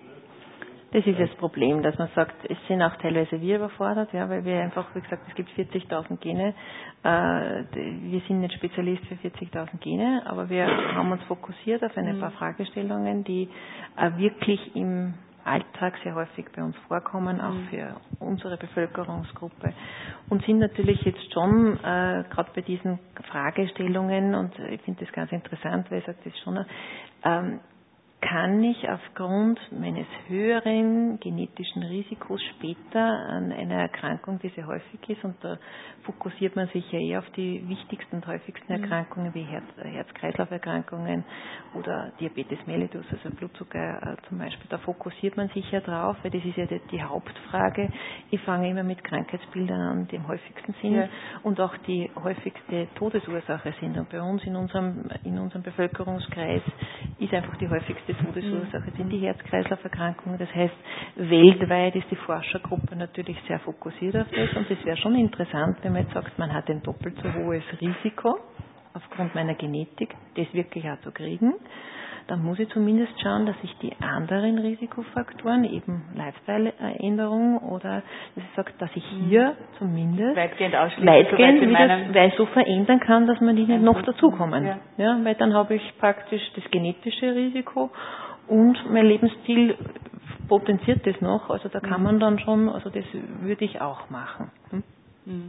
Das ist das Problem, dass man sagt, es sind auch teilweise wir überfordert, ja, weil wir einfach, wie gesagt, es gibt vierzigtausend Gene. Äh, wir sind nicht Spezialist für vierzigtausend Gene, aber wir haben uns fokussiert auf ein paar Fragestellungen, die äh, wirklich im Alltag sehr häufig bei uns vorkommen, auch für unsere Bevölkerungsgruppe, und sind natürlich jetzt schon äh, gerade bei diesen Fragestellungen, und ich finde das ganz interessant, weil ich sage das schon, ähm, kann ich aufgrund meines höheren genetischen Risikos später an einer Erkrankung, die sehr häufig ist, und da fokussiert man sich ja eher auf die wichtigsten und häufigsten Erkrankungen wie Herz, Herz-Kreislauf-Erkrankungen oder Diabetes mellitus, also Blutzucker äh, zum Beispiel, da fokussiert man sich ja drauf, weil das ist ja die, die Hauptfrage. Ich fange immer mit Krankheitsbildern an, die am häufigsten sind, ja, und auch die häufigste Todesursache sind. Und bei uns in unserem, in unserem Bevölkerungskreis ist einfach die häufigste Todesursache sind die Herz-Kreislauf-Erkrankungen. Das heißt, weltweit ist die Forschergruppe natürlich sehr fokussiert auf das, und es wäre schon interessant, wenn man jetzt sagt, man hat ein doppelt so hohes Risiko aufgrund meiner Genetik, das wirklich auch zu kriegen. Dann muss ich zumindest schauen, dass ich die anderen Risikofaktoren, eben Lifestyle-Änderung oder dass ich sage, dass ich hier mhm. zumindest weitgehend, weitgehend wieder, weil so verändern kann, dass man die nicht noch dazukommen. Ja. Ja, weil dann habe ich praktisch das genetische Risiko und mein Lebensstil potenziert das noch. Also da kann man dann schon, also das würde ich auch machen. Hm? Mhm.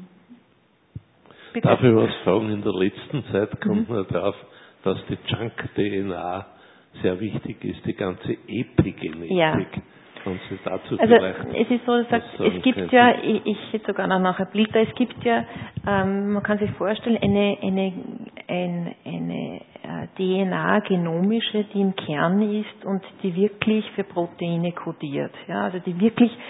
Darf ich was fragen? In der letzten Zeit kommt mhm. man darauf, dass die Junk-D N A sehr wichtig ist, die ganze Epigenetik. Ja. Können Sie dazu also vielleicht es ist so, dass es gibt könnten? ja, ich, ich hätte sogar noch nachher Bilder, es gibt ja, ähm, man kann sich vorstellen, eine, eine, eine, eine äh, D N A genomische, die im Kern ist und die wirklich für Proteine kodiert. Ja, also die wirklich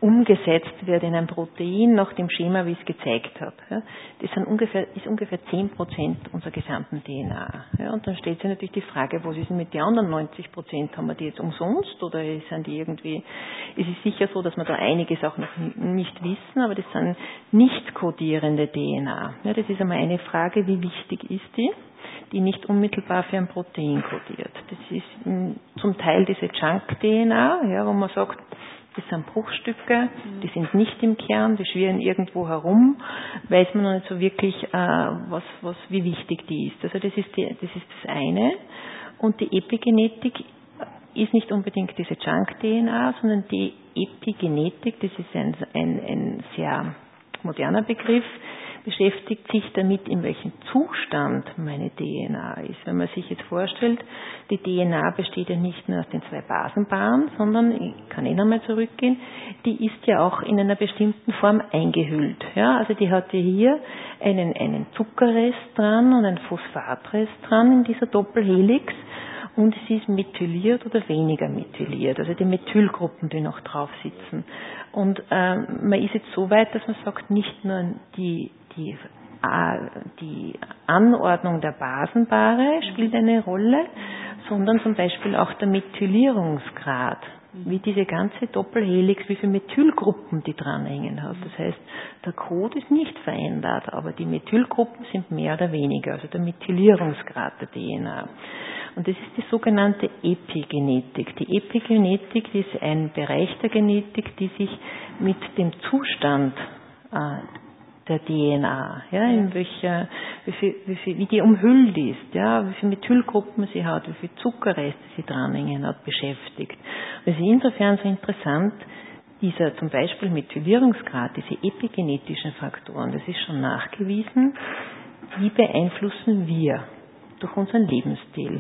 umgesetzt wird in ein Protein nach dem Schema, wie ich es gezeigt habe. Ja, das sind ungefähr, ist ungefähr zehn Prozent unserer gesamten D N A. Ja, und dann stellt sich natürlich die Frage, was ist denn mit den anderen neunzig Prozent? Haben wir die jetzt umsonst oder sind die irgendwie, es ist sicher so, dass wir da einiges auch noch nicht wissen, aber das sind nicht kodierende D N A. Ja, das ist einmal eine Frage, wie wichtig ist die? Die nicht unmittelbar für ein Protein kodiert. Das ist m, zum Teil diese Junk-D N A, ja, wo man sagt, das sind Bruchstücke, die sind nicht im Kern, die schwirren irgendwo herum, weiß man noch nicht so wirklich, äh, was, was, wie wichtig die ist. Also das ist, die, das ist das eine. Und die Epigenetik ist nicht unbedingt diese Junk-D N A, sondern die Epigenetik, das ist ein, ein, ein sehr moderner Begriff, beschäftigt sich damit, in welchem Zustand meine D N A ist. Wenn man sich jetzt vorstellt, die D N A besteht ja nicht nur aus den zwei Basenpaaren, sondern, ich kann eh nochmal zurückgehen, die ist ja auch in einer bestimmten Form eingehüllt. Ja, also die hat ja hier einen, einen Zuckerrest dran und einen Phosphatrest dran in dieser Doppelhelix. Und sie ist methyliert oder weniger methyliert, also die Methylgruppen, die noch drauf sitzen. Und äh, man ist jetzt so weit, dass man sagt, nicht nur die, die, äh, die Anordnung der Basenpaare spielt eine Rolle, sondern zum Beispiel auch der Methylierungsgrad, wie diese ganze Doppelhelix, wie viele Methylgruppen die dranhängen hat. Das heißt, der Code ist nicht verändert, aber die Methylgruppen sind mehr oder weniger, also der Methylierungsgrad der D N A. Und das ist die sogenannte Epigenetik. Die Epigenetik ist ein Bereich der Genetik, die sich mit dem Zustand äh, der D N A, ja, in welcher, wie, viel, wie, viel, wie die umhüllt ist, ja, wie viele Methylgruppen sie hat, wie viel Zuckerreste sie dranhängen hat, beschäftigt. Und es ist insofern so interessant, dieser zum Beispiel Methylierungsgrad, diese epigenetischen Faktoren, das ist schon nachgewiesen, wie beeinflussen wir durch unseren Lebensstil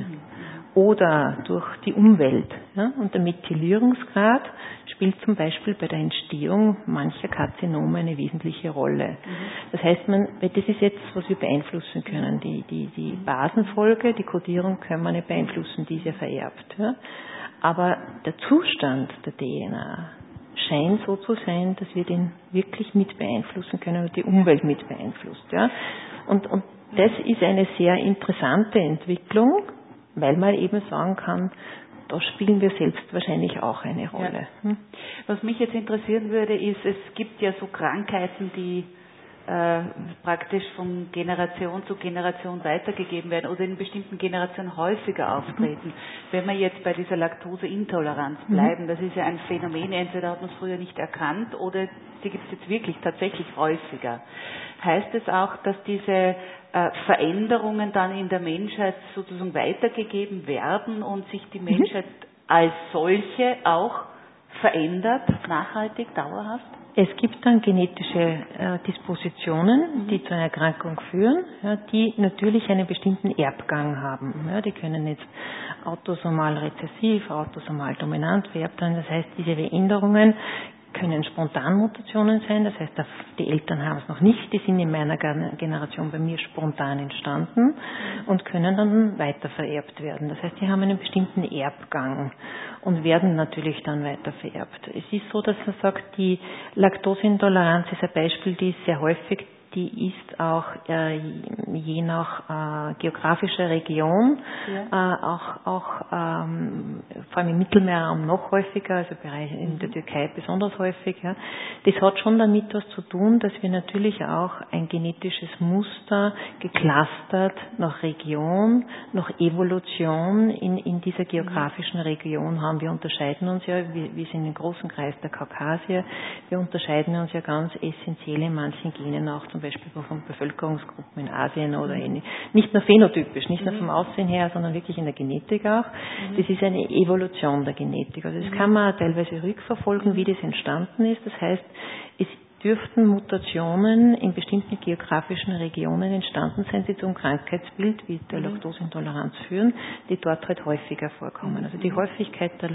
oder durch die Umwelt. Ja? Und der Methylierungsgrad spielt zum Beispiel bei der Entstehung mancher Karzinome eine wesentliche Rolle. Das heißt, man, das ist jetzt, was wir beeinflussen können. Die, die, die Basenfolge, die Kodierung können wir nicht beeinflussen, die ist ja vererbt. Ja? Aber der Zustand der D N A scheint so zu sein, dass wir den wirklich mit beeinflussen können und die Umwelt mit beeinflusst. Ja? Und, und das ist eine sehr interessante Entwicklung, weil man eben sagen kann, da spielen wir selbst wahrscheinlich auch eine Rolle. Ja. Was mich jetzt interessieren würde, ist, es gibt ja so Krankheiten, die äh, praktisch von Generation zu Generation weitergegeben werden oder in bestimmten Generationen häufiger auftreten. Mhm. Wenn wir jetzt bei dieser Laktoseintoleranz bleiben, mhm. das ist ja ein Phänomen, entweder hat man es früher nicht erkannt oder die gibt es jetzt wirklich tatsächlich häufiger. Heißt es auch, dass diese äh, Veränderungen dann in der Menschheit sozusagen weitergegeben werden und sich die Menschheit mhm. als solche auch verändert, nachhaltig, dauerhaft? Es gibt dann genetische äh, Dispositionen, die zu einer Erkrankung führen, ja, die natürlich einen bestimmten Erbgang haben. Ja, die können jetzt autosomal rezessiv, autosomal dominant vererbt sein. Das heißt, diese Veränderungen können Spontanmutationen sein, das heißt, die Eltern haben es noch nicht, die sind in meiner Generation bei mir spontan entstanden und können dann weiter vererbt werden. Das heißt, die haben einen bestimmten Erbgang und werden natürlich dann weiter vererbt. Es ist so, dass man sagt, die Laktoseintoleranz ist ein Beispiel, die ist sehr häufig, die ist auch äh, je nach äh, geografischer Region ja. äh, auch, auch ähm, vor allem im Mittelmeerraum noch häufiger, also Bereich in der Türkei besonders häufig. Ja. Das hat schon damit was zu tun, dass wir natürlich auch ein genetisches Muster geclustert nach Region, nach Evolution in, in dieser geografischen Region haben. Wir unterscheiden uns ja, wir, wir sind im großen Kreis der Kaukasier, wir unterscheiden uns ja ganz essentiell in manchen Genen auch zum Beispiel von Bevölkerungsgruppen in Asien oder in, nicht nur phänotypisch, nicht nur vom Aussehen her, sondern wirklich in der Genetik auch. Das ist eine Evolution der Genetik. Also das kann man teilweise rückverfolgen, wie das entstanden ist. Das heißt, es dürften Mutationen in bestimmten geografischen Regionen entstanden sein, die zum Krankheitsbild wie der Laktoseintoleranz führen, die dort halt häufiger vorkommen. Also die Häufigkeit der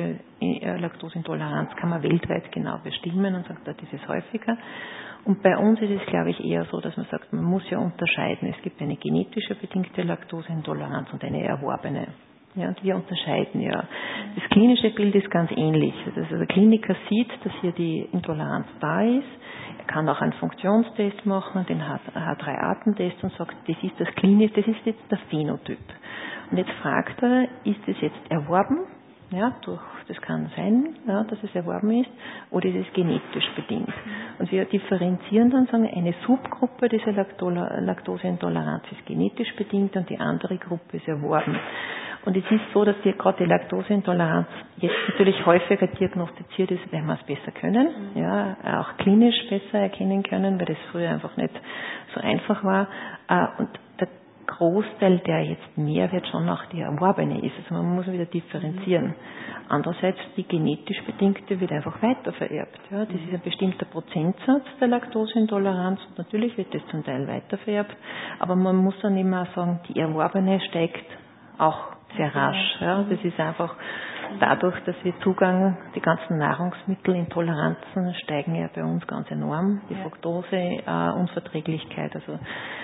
Laktoseintoleranz kann man weltweit genau bestimmen und sagt, dort ist es häufiger. Und bei uns ist es, glaube ich, eher so, dass man sagt, man muss ja unterscheiden. Es gibt eine genetische bedingte Laktoseintoleranz und eine erworbene. Ja, und wir unterscheiden ja. Das klinische Bild ist ganz ähnlich. Also der Kliniker sieht, dass hier die Intoleranz da ist. Er kann auch einen Funktionstest machen, den H drei Atemtest und sagt, das ist das klinisch, das ist jetzt der Phänotyp. Und jetzt fragt er, ist es jetzt erworben? Ja, durch, das kann sein, ja, dass es erworben ist, oder ist es genetisch bedingt. Und wir differenzieren dann, sagen, eine Subgruppe dieser Laktoseintoleranz ist genetisch bedingt und die andere Gruppe ist erworben. Und es ist so, dass die, gerade die Laktoseintoleranz jetzt natürlich häufiger diagnostiziert ist, weil wir es besser können, ja, auch klinisch besser erkennen können, weil das früher einfach nicht so einfach war. Und der Großteil, der jetzt mehr wird, schon auch die erworbene ist. Also man muss wieder differenzieren. Andererseits, die genetisch bedingte wird einfach weiter vererbt. Ja, das ist ein bestimmter Prozentsatz der Laktoseintoleranz und natürlich wird das zum Teil weiter vererbt, aber man muss dann immer sagen, die erworbene steigt auch sehr rasch. Ja, das ist einfach dadurch, dass wir Zugang, die ganzen Nahrungsmittelintoleranzen steigen ja bei uns ganz enorm. Die Fructose-Unverträglichkeit, also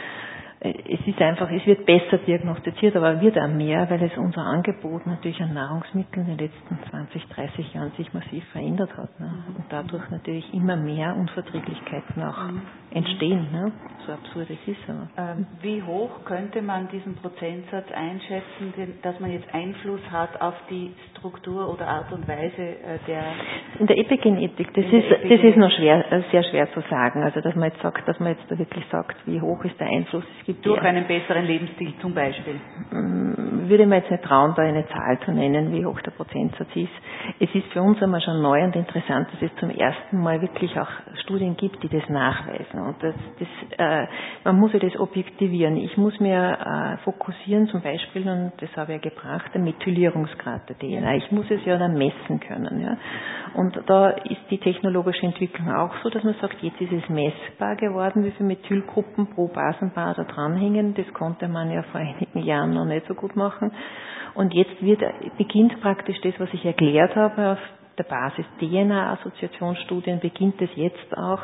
es ist einfach, es wird besser diagnostiziert, aber wird auch mehr, weil es unser Angebot natürlich an Nahrungsmitteln in den letzten zwanzig, dreißig Jahren sich massiv verändert hat. Ne? Und dadurch natürlich immer mehr Unverträglichkeiten auch mhm. entstehen. Ne? So absurd es ist. Aber. Ähm, wie hoch könnte man diesen Prozentsatz einschätzen, dass man jetzt Einfluss hat auf die Struktur oder Art und Weise äh, der... In der Epigenetik, das, ist, Epigenetik. das ist noch schwer, sehr schwer zu sagen. Also dass man jetzt sagt, dass man jetzt da wirklich sagt, wie hoch ist der Einfluss. Es gibt durch einen besseren Lebensstil zum Beispiel? Würde man jetzt nicht trauen, da eine Zahl zu nennen, wie hoch der Prozentsatz ist. Es ist für uns einmal schon neu und interessant, dass es zum ersten Mal wirklich auch Studien gibt, die das nachweisen. Und das, das, äh, man muss ja das objektivieren. Ich muss mir äh, fokussieren, zum Beispiel, und das habe ich ja gebracht, der Methylierungsgrad der D N A. Ich muss es ja dann messen können. Ja. Und da ist die technologische Entwicklung auch so, dass man sagt, jetzt ist es messbar geworden, wie viele Methylgruppen pro Basenpaar da dranhängen. Das konnte man ja vor einigen Jahren noch nicht so gut machen. Und jetzt wird, beginnt praktisch das, was ich erklärt habe, auf der Basis D N A-Assoziationsstudien beginnt es jetzt auch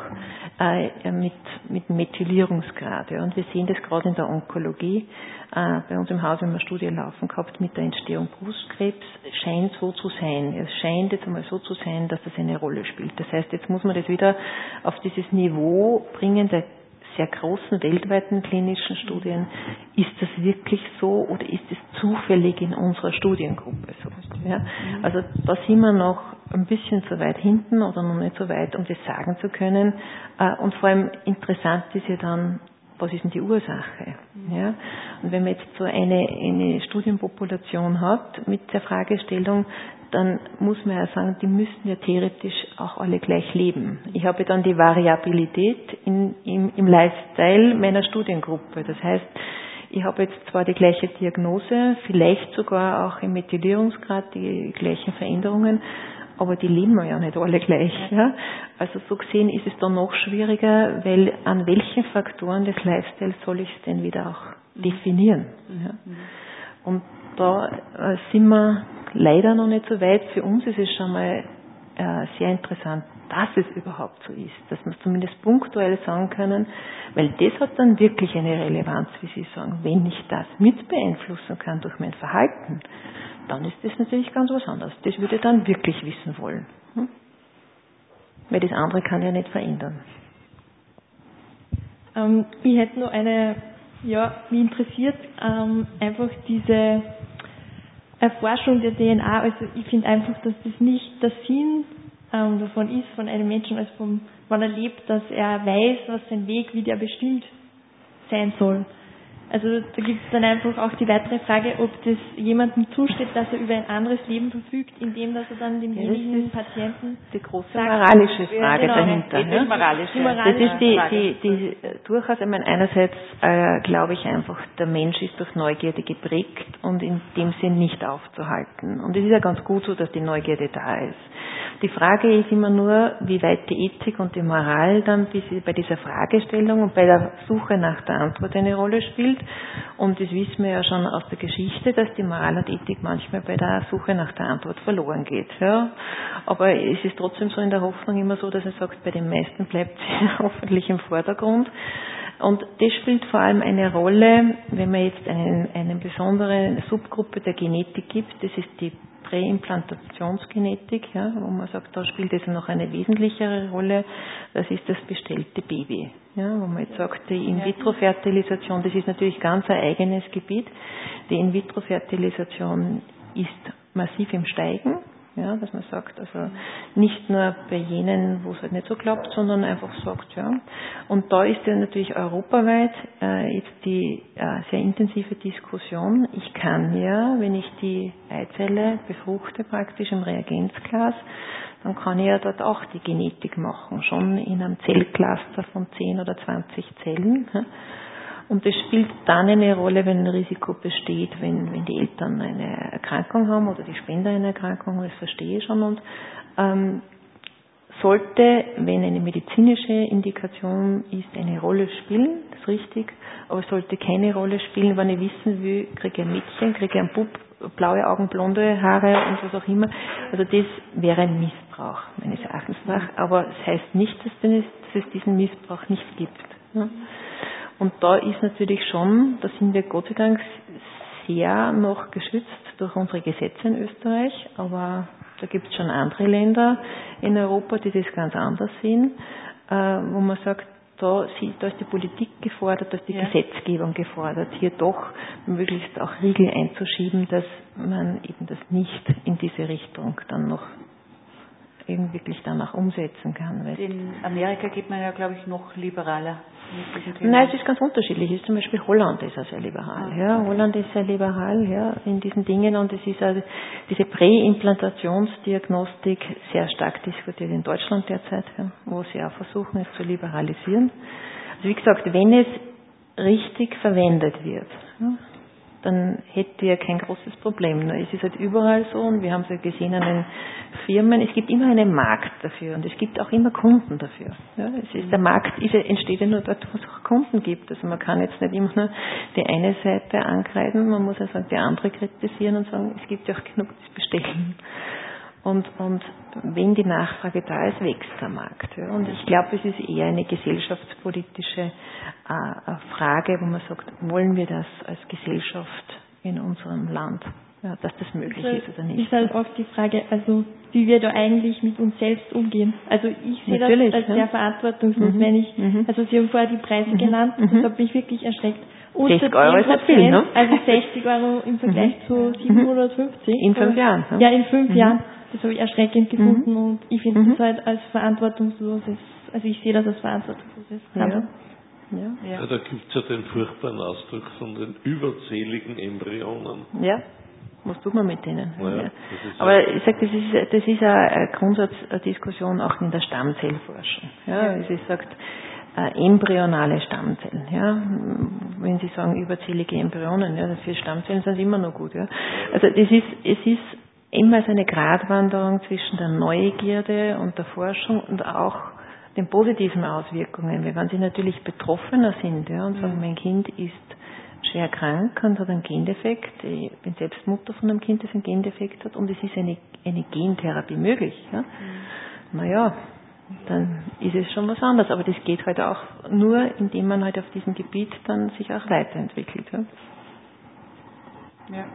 äh, mit, mit Methylierungsgrad. Ja. Und wir sehen das gerade in der Onkologie. Äh, bei uns im Haus haben wir eine Studie laufen gehabt mit der Entstehung Brustkrebs. Es scheint so zu sein. Es scheint jetzt einmal so zu sein, dass das eine Rolle spielt. Das heißt, jetzt muss man das wieder auf dieses Niveau bringen, der sehr großen weltweiten klinischen Studien. Ist das wirklich so oder ist es zufällig in unserer Studiengruppe so? Ja? Also da sind wir noch ein bisschen zu weit hinten oder noch nicht so weit, um das sagen zu können. Und vor allem interessant ist ja dann, was ist denn die Ursache? Ja? Und wenn man jetzt so eine, eine Studienpopulation hat mit der Fragestellung, dann muss man ja sagen, die müssten ja theoretisch auch alle gleich leben. Ich habe dann die Variabilität in, im, im Lifestyle meiner Studiengruppe. Das heißt, ich habe jetzt zwar die gleiche Diagnose, vielleicht sogar auch im Methylierungsgrad die gleichen Veränderungen, aber die leben wir ja nicht alle gleich. Ja? Also so gesehen ist es dann noch schwieriger, weil an welchen Faktoren des Lifestyles soll ich es denn wieder auch definieren? Ja? Und da äh, sind wir leider noch nicht so weit. Für uns ist es schon mal äh, sehr interessant, dass es überhaupt so ist, dass wir es zumindest punktuell sagen können, weil das hat dann wirklich eine Relevanz, wie Sie sagen. Wenn ich das mit beeinflussen kann durch mein Verhalten, dann ist das natürlich ganz was anderes. Das würde ich dann wirklich wissen wollen. Hm? Weil das andere kann ja nicht verändern. Ähm, ich hätte noch eine, ja, mich interessiert ähm, einfach diese Erforschung der D N A. Also ich finde einfach, dass das nicht der Sinn ähm, davon ist, von einem Menschen, also vom, wenn er lebt, dass er weiß, was sein Weg, wie der bestimmt sein soll. Also da gibt es dann einfach auch die weitere Frage, ob das jemandem zusteht, dass er über ein anderes Leben verfügt, indem dass er dann demjenigen ja, Patienten die große sagt, moralische Frage genau, dahinter. Ja? Ja? Moralische. Die moralische das ist die, die, die durchaus, ich meine, einerseits äh, glaube ich einfach, der Mensch ist durch Neugierde geprägt und in dem Sinn nicht aufzuhalten. Und es ist ja ganz gut so, dass die Neugierde da ist. Die Frage ist immer nur, wie weit die Ethik und die Moral dann bei dieser Fragestellung und bei der Suche nach der Antwort eine Rolle spielt. Und das wissen wir ja schon aus der Geschichte, dass die Moral und Ethik manchmal bei der Suche nach der Antwort verloren geht. Ja. Aber es ist trotzdem so in der Hoffnung immer so, dass er sagt, bei den meisten bleibt sie hoffentlich im Vordergrund. Und das spielt vor allem eine Rolle, wenn man jetzt einen, eine besondere Subgruppe der Genetik gibt, das ist die Präimplantationsgenetik, ja, wo man sagt, da spielt es noch eine wesentlichere Rolle, das ist das bestellte Baby. Ja, wo man jetzt sagt, die In-vitro-Fertilisation, das ist natürlich ganz ein eigenes Gebiet. Die In-vitro-Fertilisation ist massiv im Steigen. Ja, dass man sagt, also nicht nur bei jenen, wo es halt nicht so klappt, sondern einfach sagt, ja. Und da ist ja natürlich europaweit äh, jetzt die äh, sehr intensive Diskussion. Ich kann ja, wenn ich die Eizelle befruchte praktisch im Reagenzglas, dann kann ich ja dort auch die Genetik machen, schon in einem Zellcluster von zehn oder zwanzig Zellen. Ja. Und das spielt dann eine Rolle, wenn ein Risiko besteht, wenn, wenn die Eltern eine Erkrankung haben oder die Spender eine Erkrankung, das verstehe ich schon. Und ähm, sollte, wenn eine medizinische Indikation ist, eine Rolle spielen, das ist richtig, aber es sollte keine Rolle spielen, wenn ich wissen will, kriege ich ein Mädchen, kriege ich einen Bub, blaue Augen, blonde Haare und was auch immer. Also das wäre ein Missbrauch, meines Erachtens nach. Aber es heißt nicht, dass es diesen Missbrauch nicht gibt. Ja. Und da ist natürlich schon, da sind wir Gott sei Dank sehr noch geschützt durch unsere Gesetze in Österreich, aber da gibt es schon andere Länder in Europa, die das ganz anders sehen, äh, wo man sagt, da, da ist die Politik gefordert, da ist die ja. Gesetzgebung gefordert, hier doch möglichst auch Riegel einzuschieben, dass man eben das nicht in diese Richtung dann noch eben wirklich danach umsetzen kann. In Amerika geht man ja, glaube ich, noch liberaler. Nein, es ist ganz unterschiedlich. Es ist zum Beispiel Holland ist ja sehr liberal. Ah, ja. okay. Holland ist sehr liberal ja, in diesen Dingen und es ist also diese Präimplantationsdiagnostik sehr stark diskutiert in Deutschland derzeit, ja, wo sie auch versuchen, es zu liberalisieren. Also wie gesagt, wenn es richtig verwendet wird, ja, dann hätte er kein großes Problem. Es ist halt überall so und wir haben es ja gesehen an den Firmen, es gibt immer einen Markt dafür und es gibt auch immer Kunden dafür. Ja, es ist, der Markt ist, entsteht ja nur dort, wo es auch Kunden gibt. Also man kann jetzt nicht immer nur die eine Seite ankreiden, man muss ja sagen, die andere kritisieren und sagen, es gibt ja auch genug, das bestellen. Und, und wenn die Nachfrage da ist, wächst der Markt. Ja. Und ich glaube, es ist eher eine gesellschaftspolitische äh, Frage, wo man sagt, wollen wir das als Gesellschaft in unserem Land, ja, dass das möglich also, ist oder nicht. Ist halt oft die Frage, also wie wir da eigentlich mit uns selbst umgehen. Also ich sehe Natürlich, das als ja. sehr verantwortungslos, Mhm. wenn ich, Mhm. also Sie haben vorher die Preise Mhm. genannt, Mhm. das hat mich wirklich erschreckt. sechzig Euro ist nicht viel, ne? Also sechzig Euro im Vergleich Mhm. zu siebenhundertfünfzig. In fünf Jahren. Ja, in fünf Mhm. Jahren. Das habe ich erschreckend gefunden Mhm. und ich finde Mhm. das halt als verantwortungsloses, also ich sehe das als verantwortungsloses Handeln. Ja. Ja. Ja. Ja, da gibt es ja den furchtbaren Ausdruck von den überzähligen Embryonen. Ja. Was tut man mit denen? Ja, Ja. das ist Aber ja ich sage, das ist, das ist eine Grundsatzdiskussion auch in der Stammzellforschung. Ja, ja. Sie sagt, äh, embryonale Stammzellen. Ja, wenn Sie sagen überzählige Embryonen, ja, für Stammzellen sind sie immer noch gut. Ja. Also das ist, es ist immer so eine Gratwanderung zwischen der Neugierde und der Forschung und auch den positiven Auswirkungen. Weil wenn Sie natürlich Betroffener sind ja, und sagen, mein Kind ist schwer krank und hat einen Gendefekt, ich bin selbst Mutter von einem Kind, das einen Gendefekt hat und es ist eine, eine Gentherapie möglich. Ja. Mhm. Naja, dann ist es schon was anderes. Aber das geht halt auch nur, indem man halt auf diesem Gebiet dann sich auch weiterentwickelt. Ja. Ja.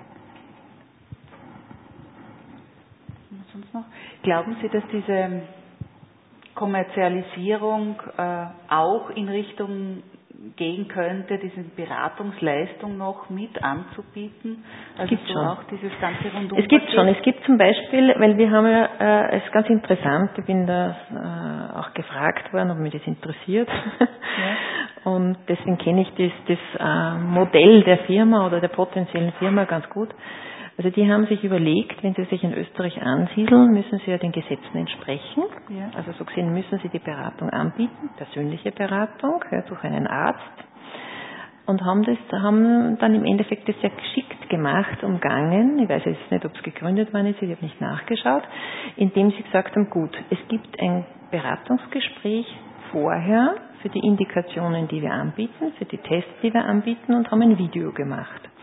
Was sonst noch? Glauben Sie, dass diese Kommerzialisierung äh, auch in Richtung gehen könnte, diese Beratungsleistung noch mit anzubieten? Also gibt so schon. auch dieses ganze rundum. Es gibt schon. Es gibt zum Beispiel, weil wir haben ja, äh, es ist ganz interessant, ich bin da äh, auch gefragt worden, ob mich das interessiert. Ja. Und deswegen kenne ich das, das äh, Modell der Firma oder der potenziellen Firma ganz gut. Also die haben sich überlegt, wenn sie sich in Österreich ansiedeln, müssen sie ja den Gesetzen entsprechen. Ja. Also so gesehen müssen sie die Beratung anbieten, persönliche Beratung, ja, durch einen Arzt. Und haben das, haben dann im Endeffekt das sehr geschickt gemacht, umgangen. Ich weiß jetzt nicht, ob es gegründet worden ist, ich habe nicht nachgeschaut, indem sie gesagt haben, gut, es gibt ein Beratungsgespräch vorher für die Indikationen, die wir anbieten, für die Tests, die wir anbieten und haben ein Video gemacht.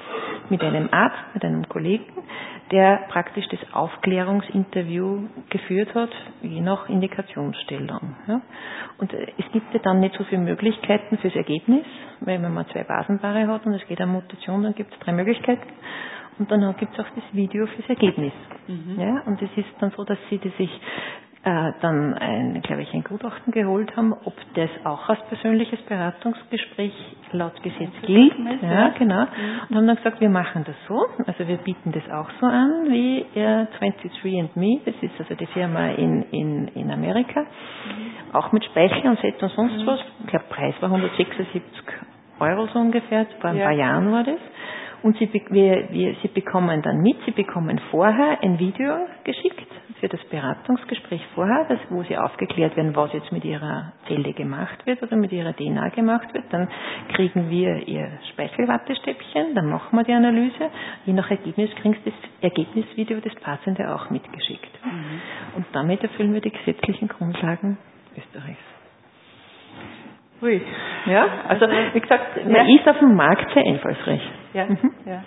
mit einem Arzt, mit einem Kollegen, der praktisch das Aufklärungsinterview geführt hat, je nach Indikationsstellung. Ja. Und es gibt ja dann nicht so viele Möglichkeiten fürs Ergebnis, weil wenn man zwei Basenpaare hat und es geht eine Mutation, dann gibt es drei Möglichkeiten. Und dann gibt es auch das Video fürs Ergebnis. Mhm. Ja, und es ist dann so, dass sie die sich äh, dann, ein, glaube ich, ein Gutachten geholt haben, ob das auch als persönliches Beratungsgespräch laut Gesetz gilt. Ja, ja, genau. Mhm. Und haben dann gesagt, wir machen das so. Also wir bieten das auch so an wie äh, twenty-three and me. Das ist also die Firma in, in, in Amerika. Mhm. Auch mit Speichel und Set und sonst mhm. was. Ich glaube, Preis war hundertsechsundsiebzig Euro so ungefähr. Vor ein ja. paar Jahren war das. Und sie, wir, wir, sie bekommen dann mit, sie bekommen vorher ein Video geschickt für das Beratungsgespräch vorher, das, wo sie aufgeklärt werden, was jetzt mit ihrer Zelle gemacht wird oder mit ihrer D N A gemacht wird. Dann kriegen wir ihr Speichelwattestäbchen, dann machen wir die Analyse. Je nach Ergebnis kriegen sie das Ergebnisvideo, das passende auch mitgeschickt. Mhm. Und damit erfüllen wir die gesetzlichen Grundlagen Österreichs. Ui. Ja, also wie gesagt, man ja. ist auf dem Markt sehr einfallsreich. Ja. Mhm. Ja.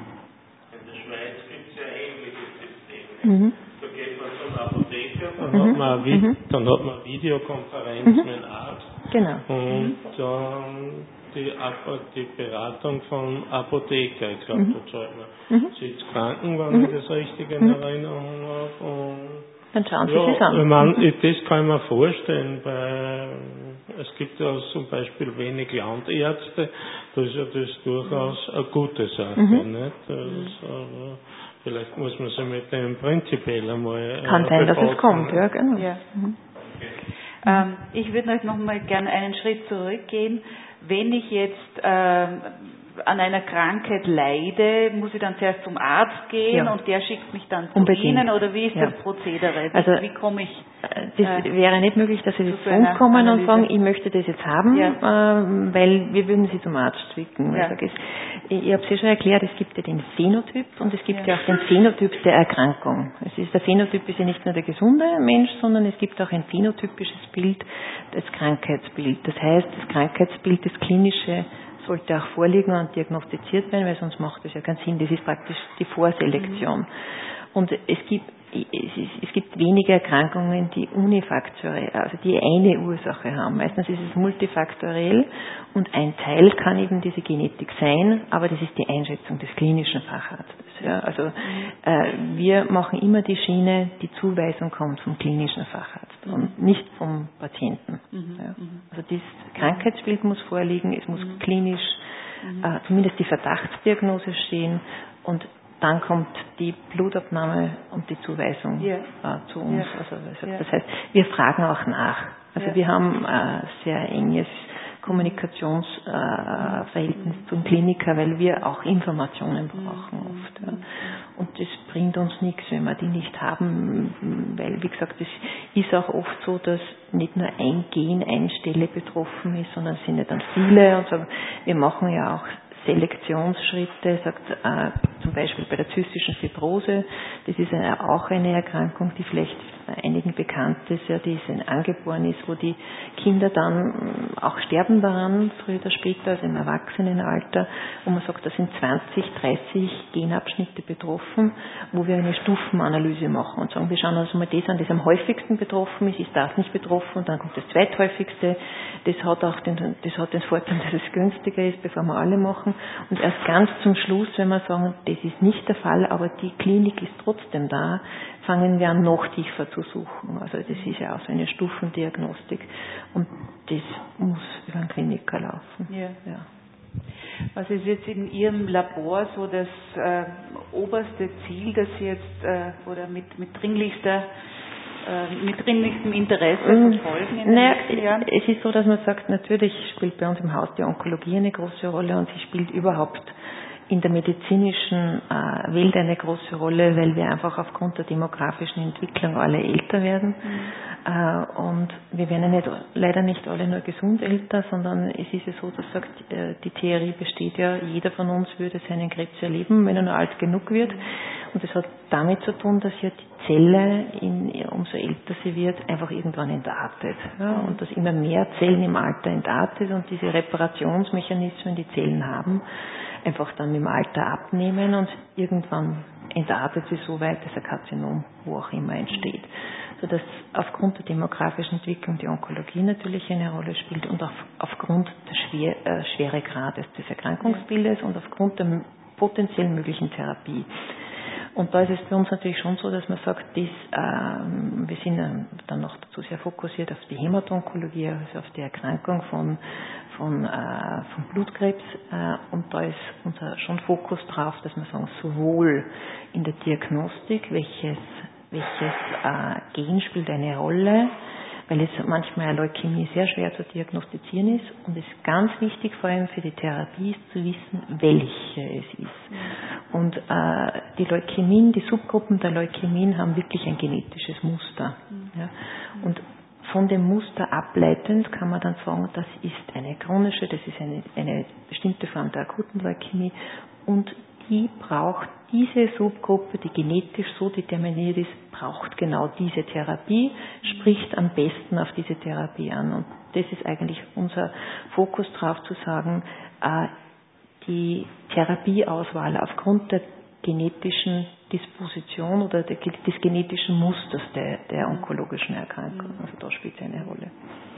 In der Schweiz gibt es ja ähnliche Systeme. Mhm. Da geht man zum Apotheker, dann, mhm. hat, man Vi- mhm. dann hat man Videokonferenz mhm. mit dem Arzt genau. und mhm. dann die, die Beratung vom Apotheker. Ich glaube, mhm. da zahlt man mhm. siebzig Franken, wenn mhm. ich das richtig in mhm. Erinnerung habe. Und dann schauen Sie ja, sich an. Ich meine, mhm. das kann ich mir vorstellen, bei es gibt ja zum Beispiel wenig Landärzte, das ist ja das durchaus eine gute Sache. Mhm. Nicht? Das, aber vielleicht muss man sich mit dem prinzipiell einmal Kann äh, sein, dass es kommt, ja, genau. Ja. Mhm. Ähm, ich würde euch noch mal gerne einen Schritt zurückgehen. Wenn ich jetzt ähm, an einer Krankheit leide, muss ich dann zuerst zum Arzt gehen ja. und der schickt mich dann zu Unbedingt. Ihnen oder wie ist ja. das Prozedere? Wie, also, wie komme ich? Das äh, wäre nicht möglich, dass Sie jetzt zu uns kommen Analyse. und sagen, ich möchte das jetzt haben, ja. äh, weil wir würden Sie zum Arzt schicken. Ja. Ich, ich, ich habe es ja schon erklärt, es gibt ja den Phänotyp und es gibt ja, ja auch den Phänotyp der Erkrankung. Es ist, der Phänotyp ist ja nicht nur der gesunde Mensch, sondern es gibt auch ein phänotypisches Bild, das Krankheitsbild. Das heißt, das Krankheitsbild, das klinische sollte auch vorliegen und diagnostiziert werden, weil sonst macht das ja keinen Sinn. Das ist praktisch die Vorselektion. Mhm. Und es gibt, es, ist, es gibt wenige Erkrankungen, die unifaktoriell, also die eine Ursache haben. Meistens ist es multifaktoriell und ein Teil kann eben diese Genetik sein, aber das ist die Einschätzung des klinischen Facharztes. Ja, also äh, wir machen immer die Schiene, die Zuweisung kommt vom klinischen Facharzt mhm. und nicht vom Patienten. Mhm. Ja. Also das Krankheitsbild muss vorliegen, es muss mhm. klinisch mhm. äh, zumindest die Verdachtsdiagnose stehen und dann kommt die Blutabnahme und die Zuweisung yeah. äh, zu uns. Yeah. Also, also yeah. Das heißt, wir fragen auch nach. Also yeah. wir haben äh, sehr enges Kommunikationsverhältnis äh, zum Kliniker, weil wir auch Informationen brauchen oft. Ja. Und das bringt uns nichts, wenn wir die nicht haben, weil, wie gesagt, es ist auch oft so, dass nicht nur ein Gen, eine Stelle betroffen ist, sondern es sind ja dann viele. Und so. Wir machen ja auch Selektionsschritte, sagt äh, zum Beispiel bei der zystischen Fibrose, das ist eine, auch eine Erkrankung, die vielleicht einigen bekannt ist, ja, die ist ein angeboren ist, wo die Kinder dann auch sterben daran, früher oder später, also im Erwachsenenalter, wo man sagt, da sind zwanzig, dreißig Genabschnitte betroffen, wo wir eine Stufenanalyse machen und sagen, wir schauen uns mal das an, das am häufigsten betroffen ist, ist das nicht betroffen und dann kommt das zweithäufigste, das hat auch den, das hat den Vorteil, dass es günstiger ist, bevor wir alle machen. Und erst ganz zum Schluss, wenn wir sagen, das ist nicht der Fall, aber die Klinik ist trotzdem da, fangen wir an, noch tiefer zu suchen. Also das ist ja auch so eine Stufendiagnostik. Und das muss über einen Kliniker laufen. Ja. Ja. Was ist jetzt in Ihrem Labor so das äh, oberste Ziel, das Sie jetzt äh, oder mit, mit dringlichster mit dringlichstem Interesse verfolgen in den naja, nächsten Jahren? Es ist so, dass man sagt, natürlich spielt bei uns im Haus die Onkologie eine große Rolle und sie spielt überhaupt in der medizinischen äh, Welt eine große Rolle, weil wir einfach aufgrund der demografischen Entwicklung alle älter werden. Mhm. Äh, und wir werden ja nicht, leider nicht alle nur gesund älter, sondern es ist ja so, dass sagt, äh, die Theorie besteht ja, jeder von uns würde seinen Krebs erleben, wenn er nur alt genug wird. Mhm. Und das hat damit zu tun, dass ja die Zelle, in, umso älter sie wird, einfach irgendwann entartet. Ja, und dass immer mehr Zellen im Alter entartet und diese Reparationsmechanismen, die Zellen haben, einfach dann im Alter abnehmen und irgendwann entartet sie so weit, dass ein Karzinom wo auch immer entsteht. Sodass aufgrund der demografischen Entwicklung die Onkologie natürlich eine Rolle spielt und auf, aufgrund des Schwer, äh, Schweregrades des Erkrankungsbildes und aufgrund der potenziell möglichen Therapie. Und da ist es bei uns natürlich schon so, dass man sagt, das, ähm, wir sind dann noch dazu sehr fokussiert auf die Hämato-Onkologie, also auf die Erkrankung von, von, äh, von Blutkrebs. Äh, und da ist unser schon Fokus drauf, dass wir sagen, sowohl in der Diagnostik, welches, welches äh, Gen spielt eine Rolle, weil es manchmal eine Leukämie sehr schwer zu diagnostizieren ist und es ist ganz wichtig, vor allem für die Therapie, ist zu wissen, welche es ist. Und äh, die Leukämien, die Subgruppen der Leukämien haben wirklich ein genetisches Muster. Ja. Und von dem Muster ableitend kann man dann sagen, das ist eine chronische, das ist eine, eine bestimmte Form der akuten Leukämie und die braucht diese Subgruppe, die genetisch so determiniert ist, braucht genau diese Therapie, spricht am besten auf diese Therapie an. Und das ist eigentlich unser Fokus drauf zu sagen, äh, die Therapieauswahl aufgrund der genetischen Disposition oder der, des genetischen Musters der, der onkologischen Erkrankung. Also da spielt es eine Rolle.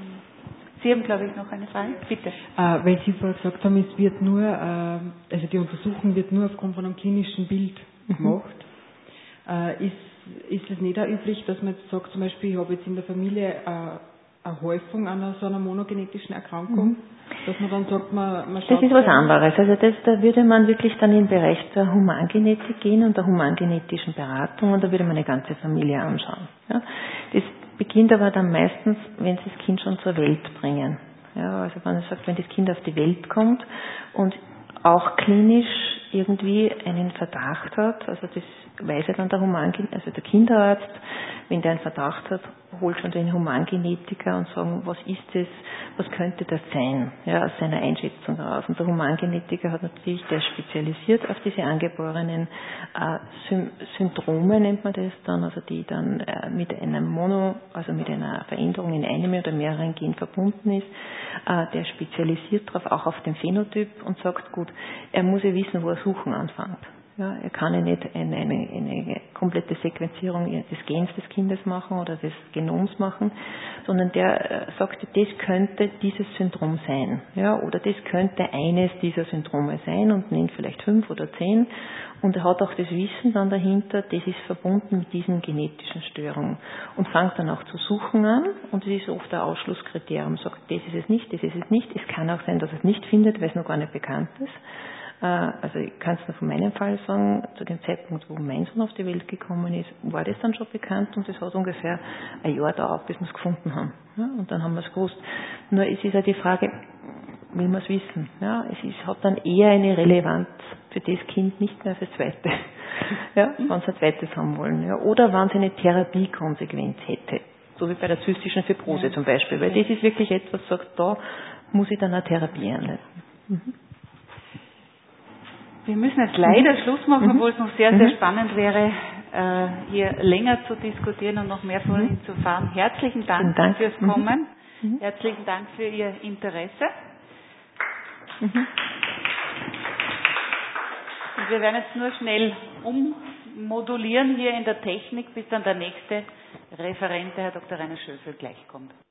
Sie haben, glaube ich, noch eine Frage. Bitte. Äh, weil Sie vorher gesagt haben, es wird nur, äh, also die Untersuchung wird nur aufgrund von einem klinischen Bild gemacht. Mhm. Äh, ist, ist es nicht auch üblich, dass man jetzt sagt, zum Beispiel, ich habe jetzt in der Familie äh, eine Häufung einer so einer monogenetischen Erkrankung, mhm. dass man dann sagt, man, man schaut... Das ist was anderes. Also das, da würde man wirklich dann in den Bereich der Humangenetik gehen und der humangenetischen Beratung und da würde man eine ganze Familie anschauen. Ja? Das beginnt aber dann meistens, wenn Sie das Kind schon zur Welt bringen. Ja, also wenn man sagt, wenn das Kind auf die Welt kommt und auch klinisch irgendwie einen Verdacht hat, also das weiß ja dann der Humangen, also der Kinderarzt, wenn der einen Verdacht hat, holt schon den Humangenetiker und sagen, was ist das, was könnte das sein, ja, aus seiner Einschätzung heraus. Und der Humangenetiker hat natürlich, der ist spezialisiert auf diese angeborenen äh, Sym- Syndrome, nennt man das dann, also die dann äh, mit einem Mono, also mit einer Veränderung in einem oder mehreren Gen verbunden ist, äh, der spezialisiert darauf, auch auf den Phänotyp und sagt, gut, er muss ja wissen, wo er suchen anfängt. Ja, er kann ja nicht eine, eine, eine komplette Sequenzierung des Gens des Kindes machen oder des Genoms machen, sondern der sagt, das könnte dieses Syndrom sein, ja, oder das könnte eines dieser Syndrome sein und nennt vielleicht fünf oder zehn und er hat auch das Wissen dann dahinter, das ist verbunden mit diesen genetischen Störungen und fängt dann auch zu suchen an und das ist oft ein Ausschlusskriterium, sagt, das ist es nicht, das ist es nicht, es kann auch sein, dass es nicht findet, weil es noch gar nicht bekannt ist. Also ich kann es nur von meinem Fall sagen, zu dem Zeitpunkt, wo mein Sohn auf die Welt gekommen ist, war das dann schon bekannt und es hat ungefähr ein Jahr gedauert, bis wir es gefunden haben. Ja, und dann haben wir es gewusst. Nur es ist ja die Frage, will man es wissen? Ja, es ist, hat dann eher eine Relevanz für das Kind, nicht mehr fürs Zweite. Ja, wenn sie ein zweites haben wollen. Ja, oder wenn sie eine Therapiekonsequenz hätte. So wie bei der zystischen Fibrose ja. zum Beispiel. Weil das ist wirklich etwas, sagt, da muss ich dann eine Therapie einleiten. Mhm. Wir müssen jetzt leider mhm. Schluss machen, obwohl es noch sehr, sehr mhm. spannend wäre, äh, hier länger zu diskutieren und noch mehr vorhin mhm. zu fahren. Herzlichen Dank, Dank. fürs Kommen. Mhm. Herzlichen Dank für Ihr Interesse. Mhm. Und wir werden jetzt nur schnell ummodulieren hier in der Technik, bis dann der nächste Referent, der Herr Doktor Rainer Schöfel, gleich kommt.